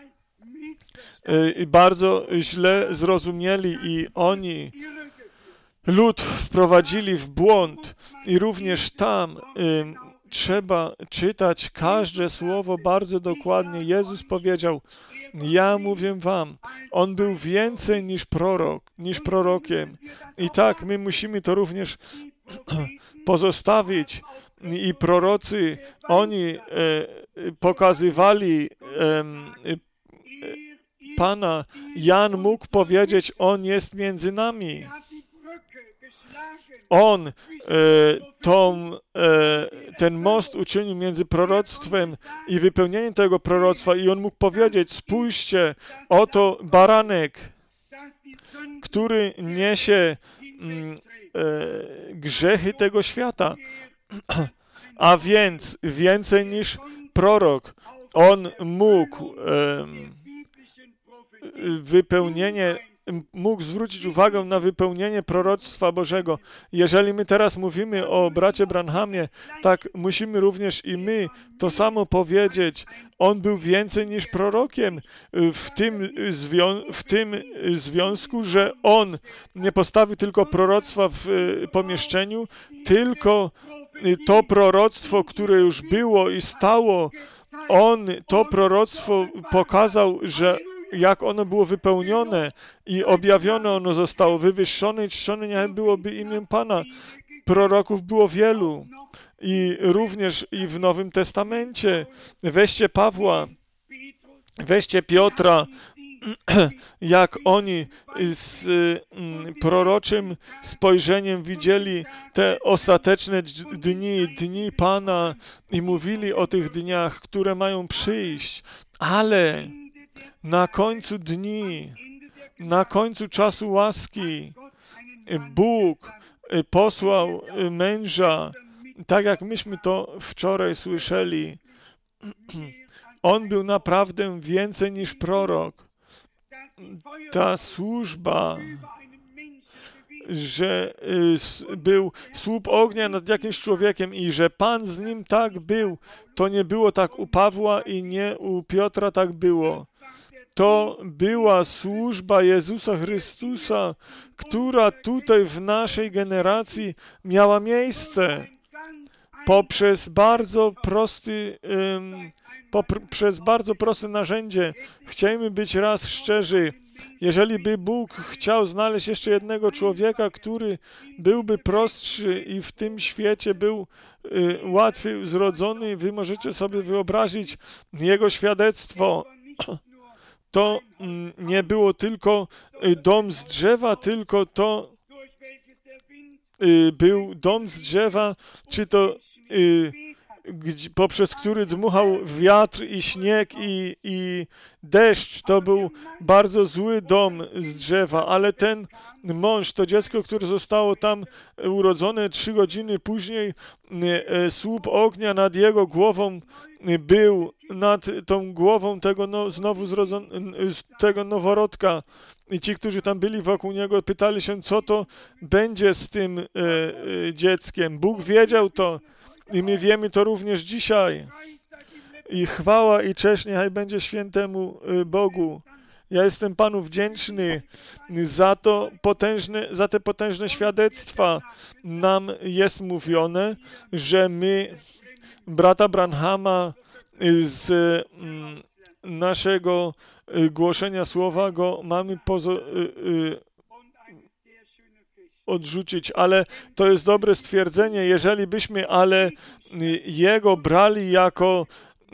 y, bardzo źle zrozumieli i oni lud wprowadzili w błąd. I również tam y, trzeba czytać każde słowo bardzo dokładnie. Jezus powiedział: ja mówię wam, on był więcej niż prorok, niż prorokiem. I tak my musimy to również pozostawić. I prorocy, oni e, pokazywali e, e, Pana. Jan mógł powiedzieć, on jest między nami. On e, tą, e, ten most uczynił między proroctwem i wypełnieniem tego proroctwa i on mógł powiedzieć: spójrzcie, oto baranek, który niesie mm, e, grzechy tego świata. A więc więcej niż prorok. On mógł um, wypełnienie, mógł zwrócić uwagę na wypełnienie proroctwa Bożego. Jeżeli my teraz mówimy o bracie Branhamie, tak musimy również i my to samo powiedzieć. On był więcej niż prorokiem w tym, zwią- w tym związku, że on nie postawił tylko proroctwa w pomieszczeniu, tylko to proroctwo, które już było i stało, on to proroctwo pokazał, że jak ono było wypełnione i objawione ono zostało, wywyższone i czczone nie byłoby imię Pana. Proroków było wielu i również i w Nowym Testamencie. Weźcie Pawła, weźcie Piotra, jak oni z mm, proroczym spojrzeniem widzieli te ostateczne dni, dni Pana i mówili o tych dniach, które mają przyjść, ale na końcu dni, na końcu czasu łaski Bóg posłał męża, tak jak myśmy to wczoraj słyszeli. On był naprawdę więcej niż prorok. Ta służba, że był słup ognia nad jakimś człowiekiem i że Pan z nim tak był, to nie było tak u Pawła i nie u Piotra tak było. To była służba Jezusa Chrystusa, która tutaj w naszej generacji miała miejsce poprzez bardzo prosty, um, poprzez bardzo proste narzędzie. Chcielibyśmy być raz szczerzy. Jeżeli by Bóg chciał znaleźć jeszcze jednego człowieka, który byłby prostszy i w tym świecie był y, łatwiej zrodzony, wy możecie sobie wyobrazić jego świadectwo. To mm, nie było tylko y, dom z drzewa, tylko to y, był dom z drzewa, czy to y, gdzie, poprzez który dmuchał wiatr i śnieg i, i deszcz. To był bardzo zły dom z drzewa, ale ten mąż, to dziecko, które zostało tam urodzone trzy godziny później, słup ognia nad jego głową był, nad tą głową tego no, znowu zrodzonego, tego noworodka. I ci, którzy tam byli wokół niego, pytali się, co to będzie z tym e, e, dzieckiem. Bóg wiedział to. I my wiemy to również dzisiaj. I chwała i cześć niechaj będzie świętemu Bogu. Ja jestem Panu wdzięczny za to potężne, za te potężne świadectwa. Nam jest mówione, że my brata Branhama z mm, naszego głoszenia słowa go mamy pozo- y, y, odrzucić, ale to jest dobre stwierdzenie, jeżeli byśmy ale jego brali jako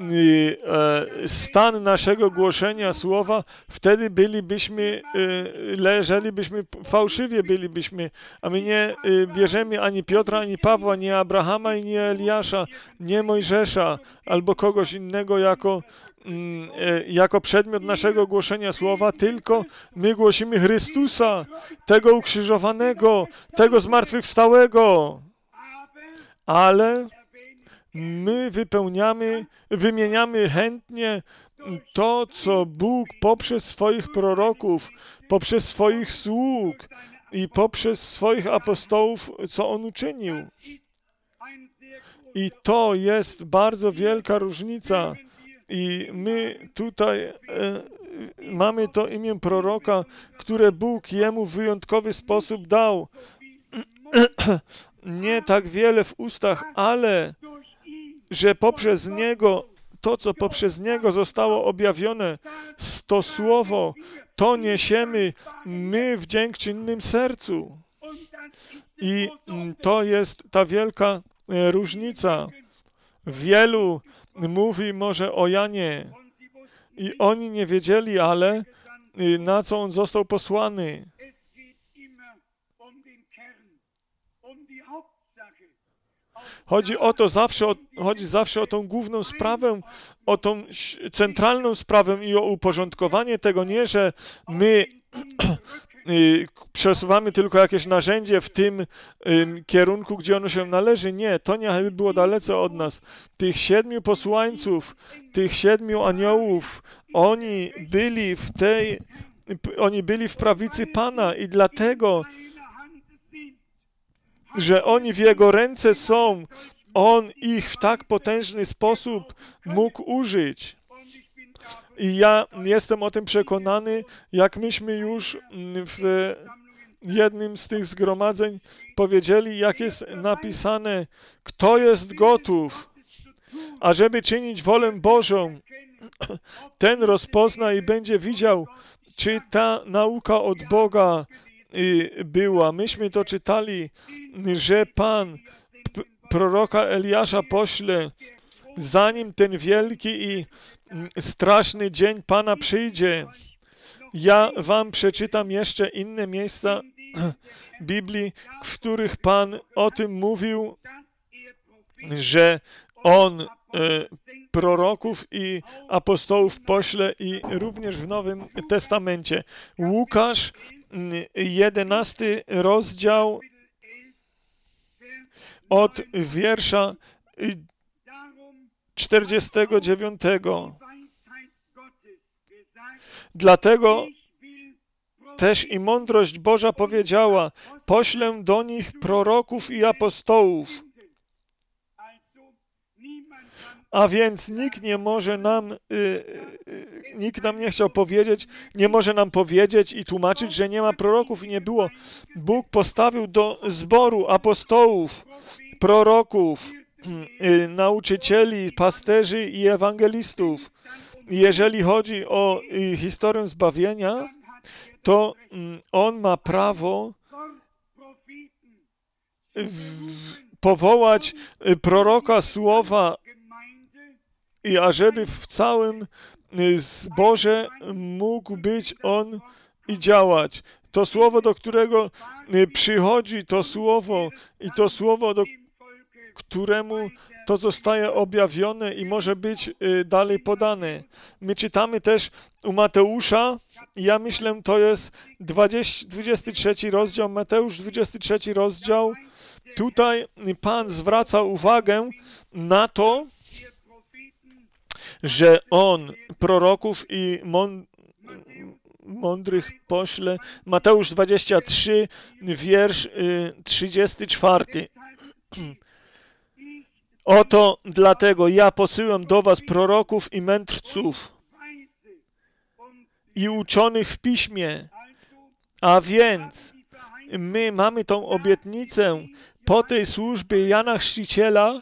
stan naszego głoszenia słowa, wtedy bylibyśmy, leżelibyśmy, fałszywie bylibyśmy, a my nie bierzemy ani Piotra, ani Pawła, nie Abrahama i nie Eliasza, nie Mojżesza, albo kogoś innego jako jako przedmiot naszego głoszenia słowa, tylko my głosimy Chrystusa, tego ukrzyżowanego, tego zmartwychwstałego. Ale my wypełniamy, wymieniamy chętnie to, co Bóg poprzez swoich proroków, poprzez swoich sług i poprzez swoich apostołów, co On uczynił. I to jest bardzo wielka różnica. I my tutaj e, mamy to imię proroka, które Bóg jemu w wyjątkowy sposób dał. Nie tak wiele w ustach, ale że poprzez niego, to co poprzez niego zostało objawione, to słowo, to niesiemy my w dziękczynnym sercu. I to jest ta wielka różnica. Wielu mówi może o Janie i oni nie wiedzieli, ale na co on został posłany. Chodzi o to zawsze, o, chodzi zawsze o tą główną sprawę, o tą centralną sprawę i o uporządkowanie tego, nie, że my przesuwamy tylko jakieś narzędzie w tym um, kierunku, gdzie ono się należy. Nie, to nie było dalece od nas. Tych siedmiu posłańców, tych siedmiu aniołów, oni byli w tej, oni byli w prawicy Pana i dlatego, że oni w Jego ręce są, On ich w tak potężny sposób mógł użyć. I ja jestem o tym przekonany, jak myśmy już w jednym z tych zgromadzeń powiedzieli, jak jest napisane, kto jest gotów, ażeby czynić wolę Bożą, ten rozpozna i będzie widział, czy ta nauka od Boga była. Myśmy to czytali, że Pan proroka Eliasza pośle, zanim ten wielki i straszny dzień Pana przyjdzie. Ja wam przeczytam jeszcze inne miejsca Biblii, w których Pan o tym mówił, że On e, proroków i apostołów pośle i również w Nowym Testamencie. Łukasz, jedenasty rozdział, od wiersza czterdziestego dziewiątego. Dlatego też i mądrość Boża powiedziała, poślę do nich proroków i apostołów. A więc nikt nie może nam, y, y, nikt nam nie chciał powiedzieć, nie może nam powiedzieć i tłumaczyć, że nie ma proroków i nie było. Bóg postawił do zboru apostołów, proroków, y, nauczycieli, pasterzy i ewangelistów. Jeżeli chodzi o y, historię zbawienia, to y, on ma prawo w, powołać y, proroka słowa, i ażeby w całym zborze mógł być on i działać. To słowo, do którego przychodzi, to słowo i to słowo, do któremu to zostaje objawione i może być dalej podane. My czytamy też u Mateusza, ja myślę, to jest dwudziesty trzeci rozdział, Mateusz dwudziesty trzeci rozdział. Tutaj Pan zwraca uwagę na to, że On proroków i mądrych pośle. Mateusz dwadzieścia trzy, wiersz trzydziesty czwarty. Oto dlatego ja posyłam do was proroków i mędrców i uczonych w piśmie. A więc my mamy tą obietnicę po tej służbie Jana Chrzciciela.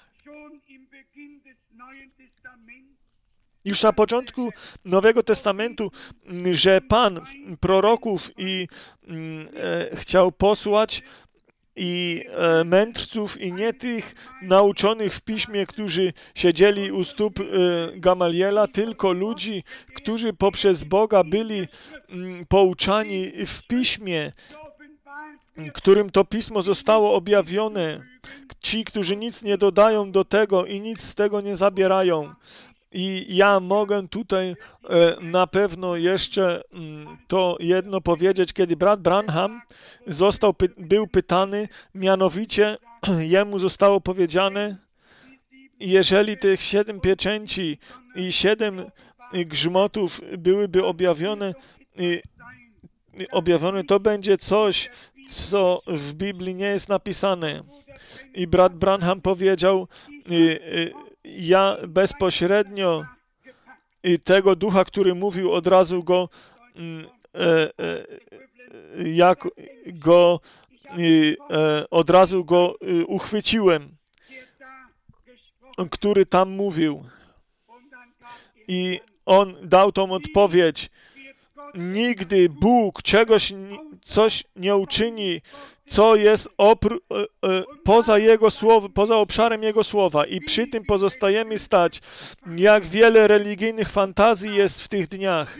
Już na początku Nowego Testamentu, że Pan proroków i e, chciał posłać i e, mędrców i nie tych nauczonych w piśmie, którzy siedzieli u stóp e, Gamaliela, tylko ludzi, którzy poprzez Boga byli m, pouczani w piśmie, którym to pismo zostało objawione. Ci, którzy nic nie dodają do tego i nic z tego nie zabierają. I ja mogę tutaj e, na pewno jeszcze m, to jedno powiedzieć, kiedy brat Branham został, py, był pytany, mianowicie jemu zostało powiedziane, jeżeli tych siedem pieczęci i siedem grzmotów byłyby objawione, i, i objawione, to będzie coś, co w Biblii nie jest napisane. I brat Branham powiedział, i, i, ja bezpośrednio i tego ducha, który mówił, od razu go, e, e, jak go, e, od razu go uchwyciłem, który tam mówił. I on dał tą odpowiedź. Nigdy Bóg czegoś, coś nie uczyni, co jest opr- e, e, poza Jego słow, poza obszarem Jego słowa. I przy tym pozostajemy stać, jak wiele religijnych fantazji jest w tych dniach.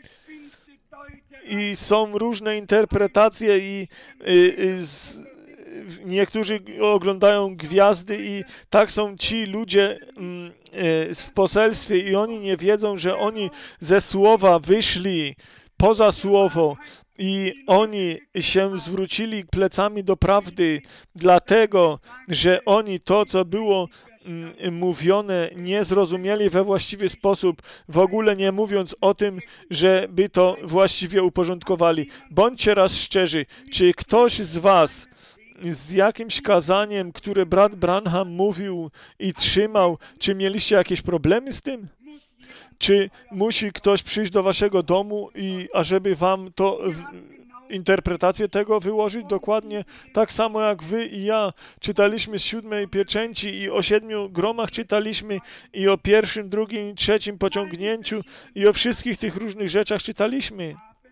I są różne interpretacje i, i, i z, niektórzy oglądają gwiazdy i tak są ci ludzie mm, e, w poselstwie i oni nie wiedzą, że oni ze słowa wyszli poza słowo i oni się zwrócili plecami do prawdy, dlatego, że oni to, co było mm, mówione, nie zrozumieli we właściwy sposób, w ogóle nie mówiąc o tym, żeby to właściwie uporządkowali. Bądźcie raz szczerzy, czy ktoś z was z jakimś kazaniem, które brat Branham mówił i trzymał, czy mieliście jakieś problemy z tym? Czy musi ktoś przyjść do waszego domu i ażeby wam to w, interpretację tego wyłożyć dokładnie tak samo jak wy i ja czytaliśmy z siódmej pieczęci i o siedmiu gromach czytaliśmy i o pierwszym, drugim, trzecim pociągnięciu i o wszystkich tych różnych rzeczach czytaliśmy.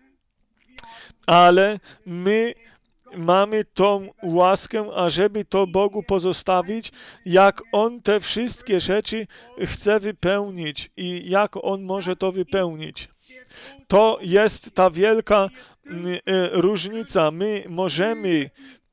Ale my mamy tą łaskę, ażeby to Bogu pozostawić, jak On te wszystkie rzeczy chce wypełnić i jak On może to wypełnić. To jest ta wielka różnica. My możemy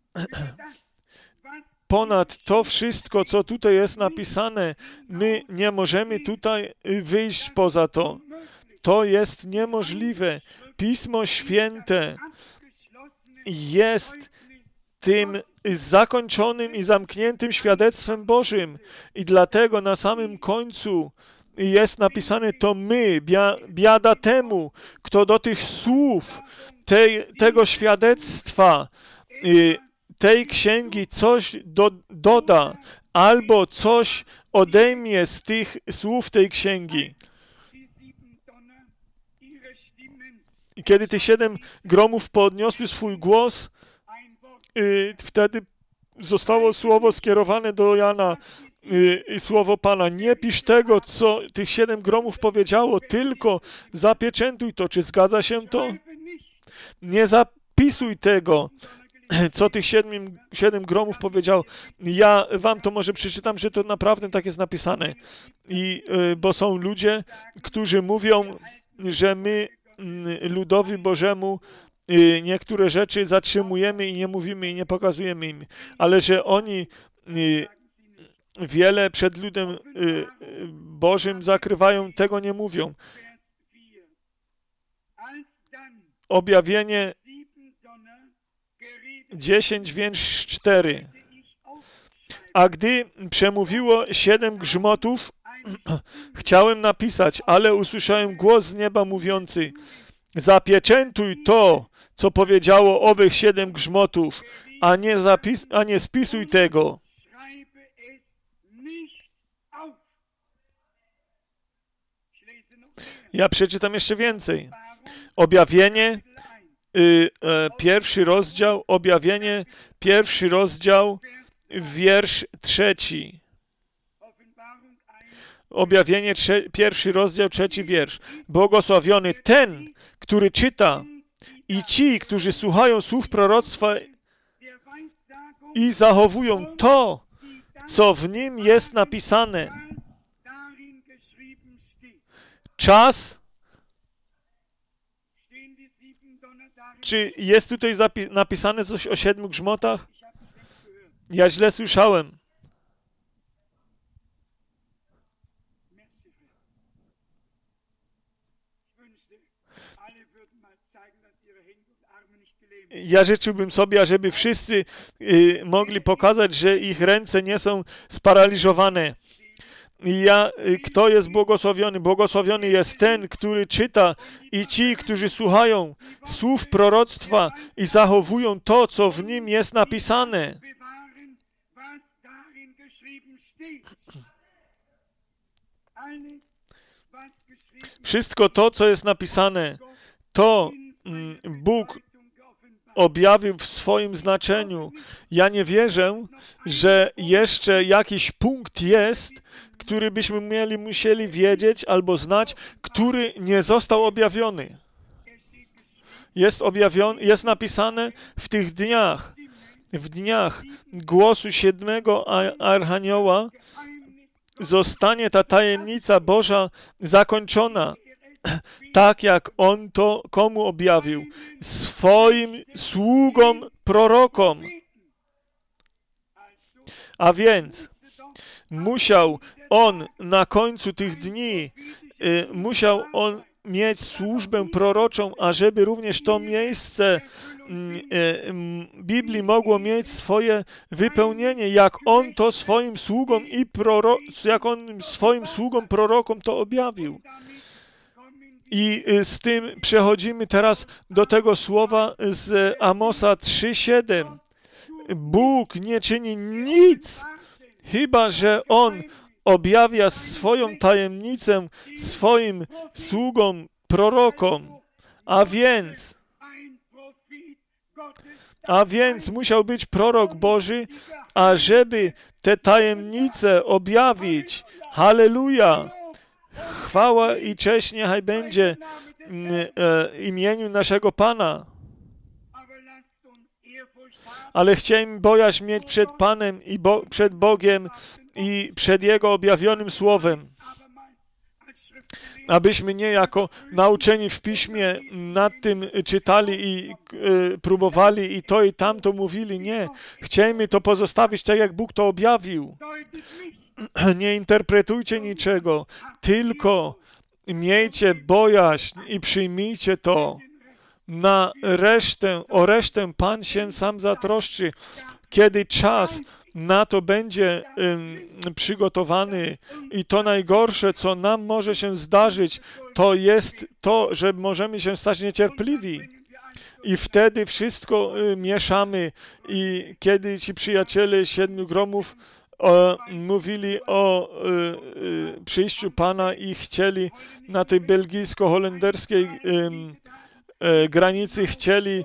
ponad to wszystko, co tutaj jest napisane, my nie możemy tutaj wyjść poza to. To jest niemożliwe. Pismo Święte jest tym zakończonym i zamkniętym świadectwem Bożym. I dlatego na samym końcu jest napisane to my, biada temu, kto do tych słów, tej, tego świadectwa, tej księgi coś do, doda, albo coś odejmie z tych słów tej księgi. I kiedy tych siedem gromów podniosły swój głos, y, wtedy zostało słowo skierowane do Jana y, i słowo Pana. Nie pisz tego, co tych siedem gromów powiedziało, tylko zapieczętuj to. Czy zgadza się to? Nie zapisuj tego, co tych siedem, siedem gromów powiedział. Ja wam to może przeczytam, że to naprawdę tak jest napisane. I, y, bo są ludzie, którzy mówią, że my ludowi Bożemu y, niektóre rzeczy zatrzymujemy i nie mówimy i nie pokazujemy im, ale że oni y, wiele przed ludem y, Bożym zakrywają, tego nie mówią. Objawienie dziesięć, wiersz cztery. A gdy przemówiło siedem grzmotów, chciałem napisać, ale usłyszałem głos z nieba mówiący: zapieczętuj to, co powiedziało owych siedem grzmotów, a nie, zapis, a nie spisuj tego. Ja przeczytam jeszcze więcej. Objawienie, y, e, pierwszy rozdział, objawienie, pierwszy rozdział, wiersz trzeci. Objawienie, trze- pierwszy rozdział, trzeci wiersz. Błogosławiony ten, który czyta, i ci, którzy słuchają słów proroctwa i zachowują to, co w nim jest napisane. Czas. Czy jest tutaj zapi- napisane coś o siedmiu grzmotach? Ja źle słyszałem. Ja życzyłbym sobie, ażeby wszyscy y, mogli pokazać, że ich ręce nie są sparaliżowane. I ja, y, kto jest błogosławiony? Błogosławiony jest ten, który czyta, i ci, którzy słuchają słów proroctwa i zachowują to, co w nim jest napisane. Wszystko to, co jest napisane, to mm, Bóg objawił w swoim znaczeniu. Ja nie wierzę, że jeszcze jakiś punkt jest, który byśmy mieli, musieli wiedzieć albo znać, który nie został objawiony. Jest objawiony, jest napisane w tych dniach, w dniach głosu siódmego archanioła zostanie ta tajemnica Boża zakończona. Tak jak On to komu objawił? Swoim sługom, prorokom. A więc musiał On na końcu tych dni, y, musiał On mieć służbę proroczą, ażeby również to miejsce y, y, Biblii mogło mieć swoje wypełnienie, jak On to swoim sługom i proro, jak On swoim sługom, prorokom to objawił. I z tym przechodzimy teraz do tego słowa z Amosa trzy siedem. Bóg nie czyni nic, chyba że On objawia swoją tajemnicę swoim sługom, prorokom. A więc, a więc musiał być prorok Boży, ażeby te tajemnice objawić. Halleluja! Chwała i cześć niechaj będzie e, imieniu naszego Pana. Ale chciałem bojaźń mieć przed Panem i bo, przed Bogiem i przed Jego objawionym Słowem. Abyśmy nie jako nauczeni w Piśmie nad tym czytali i e, próbowali i to i tamto mówili. Nie. Chcielibyśmy to pozostawić tak, jak Bóg to objawił. Nie interpretujcie niczego, tylko miejcie bojaźń i przyjmijcie to. na resztę, o resztę Pan się sam zatroszczy. Kiedy czas na to będzie um, przygotowany i to najgorsze, co nam może się zdarzyć, to jest to, że możemy się stać niecierpliwi. I wtedy wszystko y, mieszamy. I kiedy ci przyjaciele Siedmiu Gromów o, mówili o y, y, przyjściu Pana i chcieli na tej belgijsko-holenderskiej y, y, granicy chcieli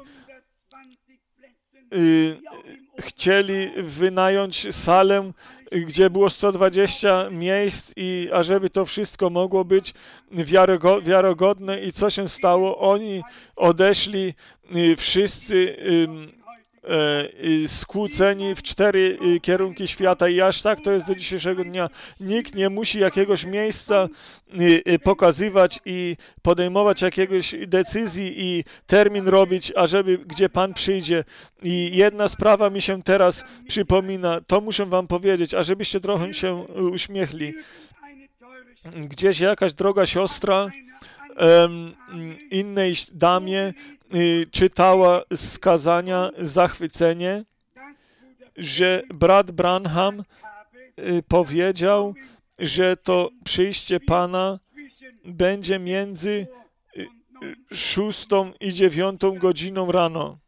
y, chcieli wynająć salę, gdzie było sto dwadzieścia miejsc i ażeby to wszystko mogło być wiarygo, wiarygodne i co się stało? Oni odeszli y, wszyscy y, y, skłóceni w cztery y, kierunki świata i aż tak to jest do dzisiejszego dnia. Nikt nie musi jakiegoś miejsca y, y, pokazywać i podejmować jakiegoś decyzji i termin robić, ażeby gdzie Pan przyjdzie. I jedna sprawa mi się teraz przypomina, to muszę wam powiedzieć, ażebyście trochę się uśmiechli. Gdzieś jakaś droga siostra um, innej damie y, czytała z kazania zachwycenie, że brat Branham y, powiedział, że to przyjście Pana będzie między y, szóstą i dziewiątą godziną rano.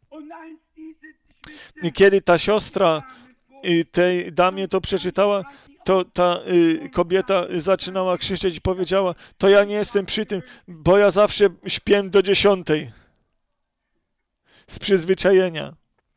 I kiedy ta siostra y, tej damie to przeczytała, to ta y, kobieta zaczynała krzyczeć i powiedziała, to ja nie jestem przy tym, bo ja zawsze śpię do dziesiątej. Z przyzwyczajenia.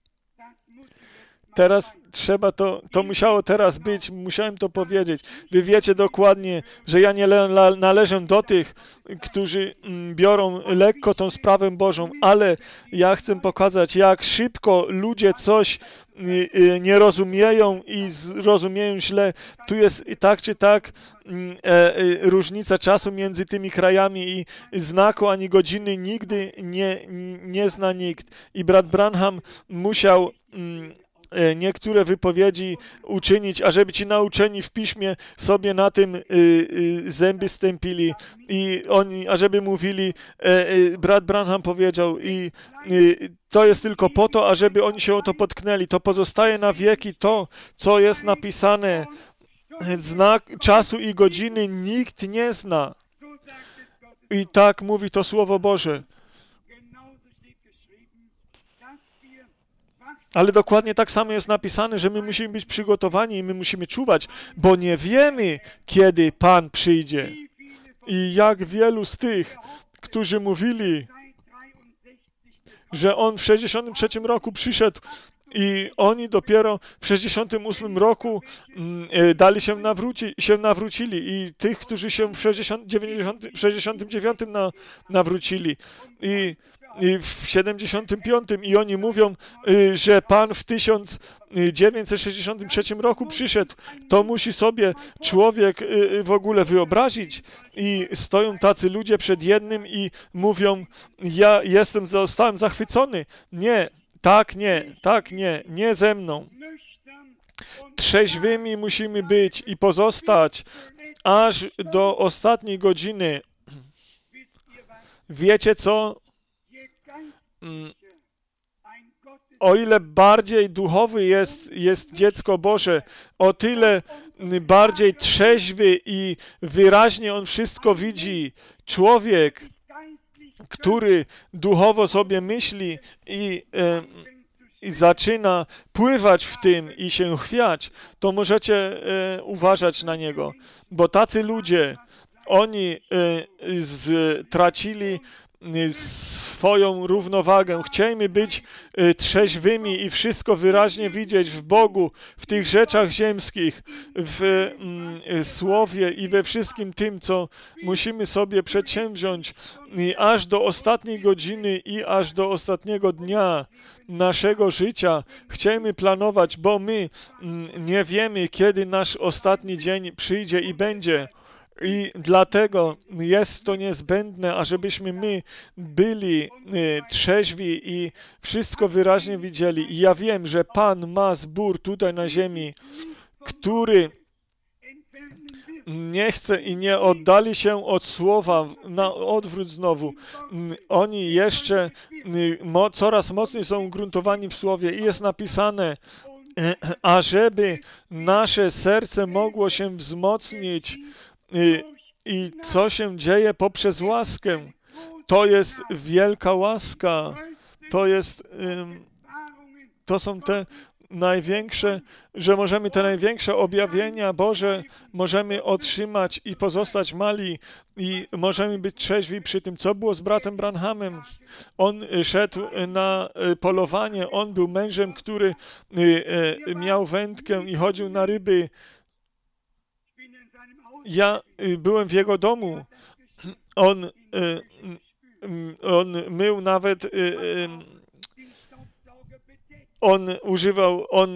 Teraz trzeba to, to musiało teraz być, musiałem to powiedzieć. Wy wiecie dokładnie, że ja nie le, należę do tych, którzy mm, biorą lekko tą sprawę Bożą, ale ja chcę pokazać, jak szybko ludzie coś y, y, nie rozumieją i zrozumieją źle. Tu jest i tak czy tak y, y, różnica czasu między tymi krajami i znaku ani godziny nigdy nie, nie zna nikt. I brat Branham musiał y, niektóre wypowiedzi uczynić, ażeby ci nauczeni w piśmie sobie na tym y, y, zęby stępili i oni, ażeby mówili, y, y, brat Branham powiedział i y, to jest tylko po to, ażeby oni się o to potknęli. To pozostaje na wieki to, co jest napisane. Znak czasu i godziny nikt nie zna. I tak mówi to Słowo Boże. Ale dokładnie tak samo jest napisane, że my musimy być przygotowani i my musimy czuwać, bo nie wiemy, kiedy Pan przyjdzie. I jak wielu z tych, którzy mówili, że On w sześćdziesiątym trzecim roku przyszedł i oni dopiero w sześćdziesiątym ósmym roku mm, dali się, nawróci, się nawrócili i tych, którzy się w, sześćdziesiątym dziewiątym na, nawrócili. I I w siedemdziesiątym piątym i oni mówią, y, że Pan w tysiąc dziewięćset sześćdziesiątym trzecim roku przyszedł. To musi sobie człowiek y, w ogóle wyobrazić. I stoją tacy ludzie przed jednym i mówią, ja jestem, zostałem zachwycony. Nie, tak nie, tak nie, nie ze mną. Trzeźwymi musimy być i pozostać aż do ostatniej godziny. Wiecie co? O ile bardziej duchowy jest, jest dziecko Boże, o tyle bardziej trzeźwy i wyraźnie on wszystko widzi. Człowiek, który duchowo sobie myśli i, e, i zaczyna pływać w tym i się chwiać, to możecie e, uważać na niego, bo tacy ludzie, oni e, stracili swoją równowagę. Chciejmy być trzeźwymi i wszystko wyraźnie widzieć w Bogu, w tych rzeczach ziemskich, w mm, Słowie i we wszystkim tym, co musimy sobie przedsięwziąć i aż do ostatniej godziny i aż do ostatniego dnia naszego życia. Chciejmy planować, bo my mm, nie wiemy, kiedy nasz ostatni dzień przyjdzie i będzie. I dlatego jest to niezbędne, ażebyśmy my byli y, trzeźwi i wszystko wyraźnie widzieli. I ja wiem, że Pan ma zbór tutaj na ziemi, który nie chce i nie oddali się od słowa na odwrót znowu. Oni jeszcze mo, coraz mocniej są ugruntowani w słowie i jest napisane, ażeby nasze serce mogło się wzmocnić. I, i co się dzieje poprzez łaskę? To jest wielka łaska. To jest, to są te największe, że możemy te największe objawienia Boże możemy otrzymać i pozostać mali i możemy być trzeźwi przy tym, co było z bratem Branhamem. On szedł na polowanie, on był mężem, który miał wędkę i chodził na ryby. Ja byłem w jego domu. On, on mył nawet, on używał, on,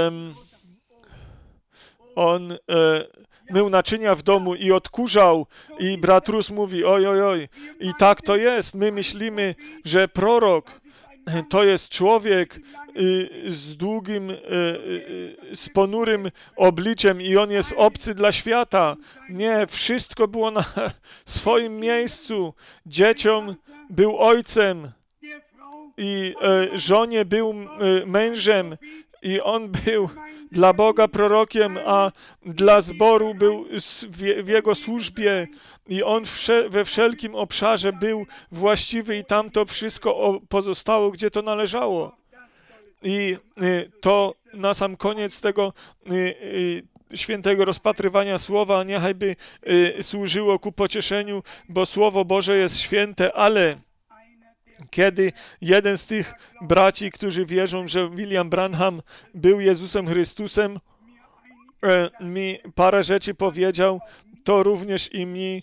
on mył naczynia w domu i odkurzał i brat Rus mówi, oj, oj, oj. I tak to jest. My myślimy, że prorok to jest człowiek z długim, z ponurym obliczem i on jest obcy dla świata. Nie, wszystko było na swoim miejscu. Dzieciom był ojcem i żonie był mężem i on był dla Boga prorokiem, a dla zboru był w jego służbie i on we wszelkim obszarze był właściwy i tam to wszystko pozostało, gdzie to należało. I to na sam koniec tego świętego rozpatrywania słowa niechajby służyło ku pocieszeniu, bo Słowo Boże jest święte, ale kiedy jeden z tych braci, którzy wierzą, że William Branham był Jezusem Chrystusem, mi parę rzeczy powiedział, to również i mi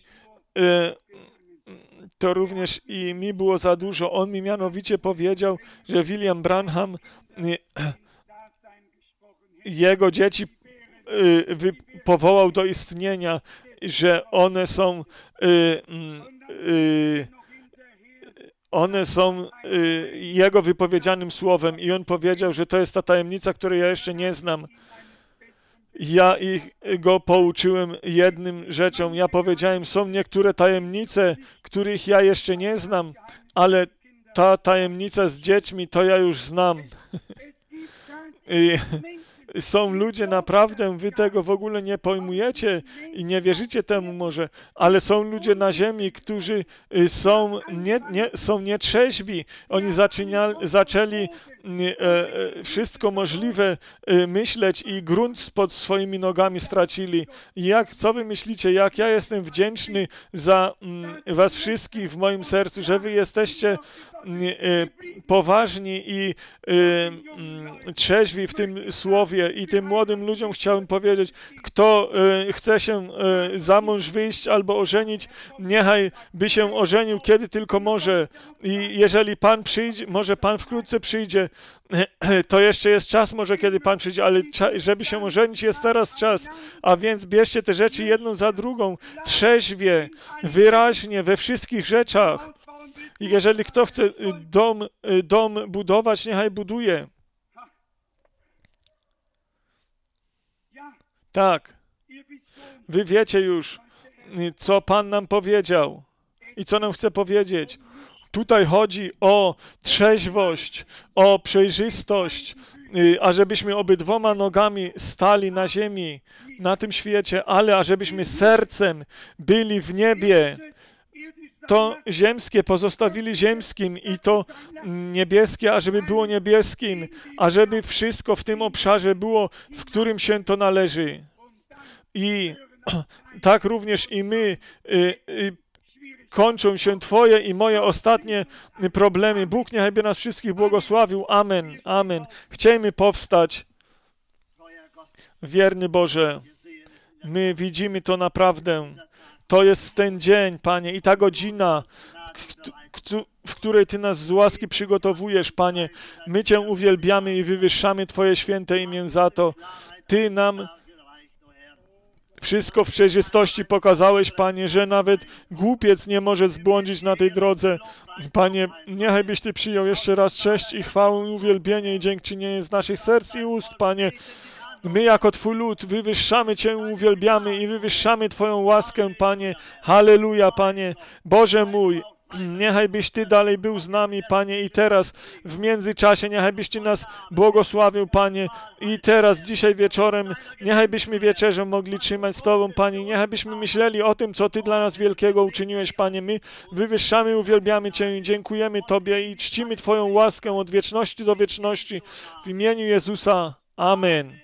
to również i mi było za dużo. On mi mianowicie powiedział, że William Branham jego dzieci powołał do istnienia, że one są one są jego wypowiedzianym słowem i on powiedział, że to jest ta tajemnica, której ja jeszcze nie znam. Ja ich go pouczyłem jednym rzeczom. Ja powiedziałem, są niektóre tajemnice, których ja jeszcze nie znam, ale ta tajemnica z dziećmi, to ja już znam. I są ludzie, naprawdę, wy tego w ogóle nie pojmujecie i nie wierzycie temu może, ale są ludzie na ziemi, którzy są, nie, nie, są nietrzeźwi. Oni zaczynia, zaczęli e, wszystko możliwe e, myśleć i grunt pod swoimi nogami stracili. I jak, co wy myślicie, jak ja jestem wdzięczny za m, was wszystkich w moim sercu, że wy jesteście e, poważni i e, m, trzeźwi w tym słowie. I tym młodym ludziom chciałem powiedzieć, kto y, chce się y, za mąż wyjść albo ożenić, niechaj by się ożenił, kiedy tylko może. I jeżeli Pan przyjdzie, może Pan wkrótce przyjdzie, to jeszcze jest czas może, kiedy Pan przyjdzie, ale żeby się ożenić, jest teraz czas. A więc bierzcie te rzeczy jedną za drugą, trzeźwie, wyraźnie, we wszystkich rzeczach. I jeżeli kto chce dom, dom budować, niechaj buduje. Tak, wy wiecie już, co Pan nam powiedział i co nam chce powiedzieć. Tutaj chodzi o trzeźwość, o przejrzystość, ażebyśmy obydwoma nogami stali na ziemi, na tym świecie, ale ażebyśmy sercem byli w niebie. To ziemskie pozostawili ziemskim i to niebieskie, ażeby było niebieskim, ażeby wszystko w tym obszarze było, w którym się to należy. I tak również i my y, y, kończą się Twoje i moje ostatnie problemy. Bóg niechaj nas wszystkich błogosławił. Amen. Amen. Chciejmy powstać. Wierny Boże, my widzimy to naprawdę. To jest ten dzień, Panie, i ta godzina, w której Ty nas z łaski przygotowujesz, Panie. My Cię uwielbiamy i wywyższamy Twoje święte imię za to. Ty nam wszystko w przejrzystości pokazałeś, Panie, że nawet głupiec nie może zbłądzić na tej drodze. Panie, niechaj byś Ty przyjął jeszcze raz cześć i chwałę i uwielbienie i dziękczynienie z naszych serc i ust, Panie. My jako Twój lud wywyższamy Cię, uwielbiamy i wywyższamy Twoją łaskę, Panie. Halleluja, Panie. Boże mój, niechaj byś Ty dalej był z nami, Panie, i teraz w międzyczasie, niechaj byś Ty nas błogosławił, Panie, i teraz, dzisiaj wieczorem, niechaj byśmy wieczerzę mogli trzymać z Tobą, Panie, niechaj byśmy myśleli o tym, co Ty dla nas wielkiego uczyniłeś, Panie. My wywyższamy, uwielbiamy Cię i dziękujemy Tobie i czcimy Twoją łaskę od wieczności do wieczności w imieniu Jezusa. Amen.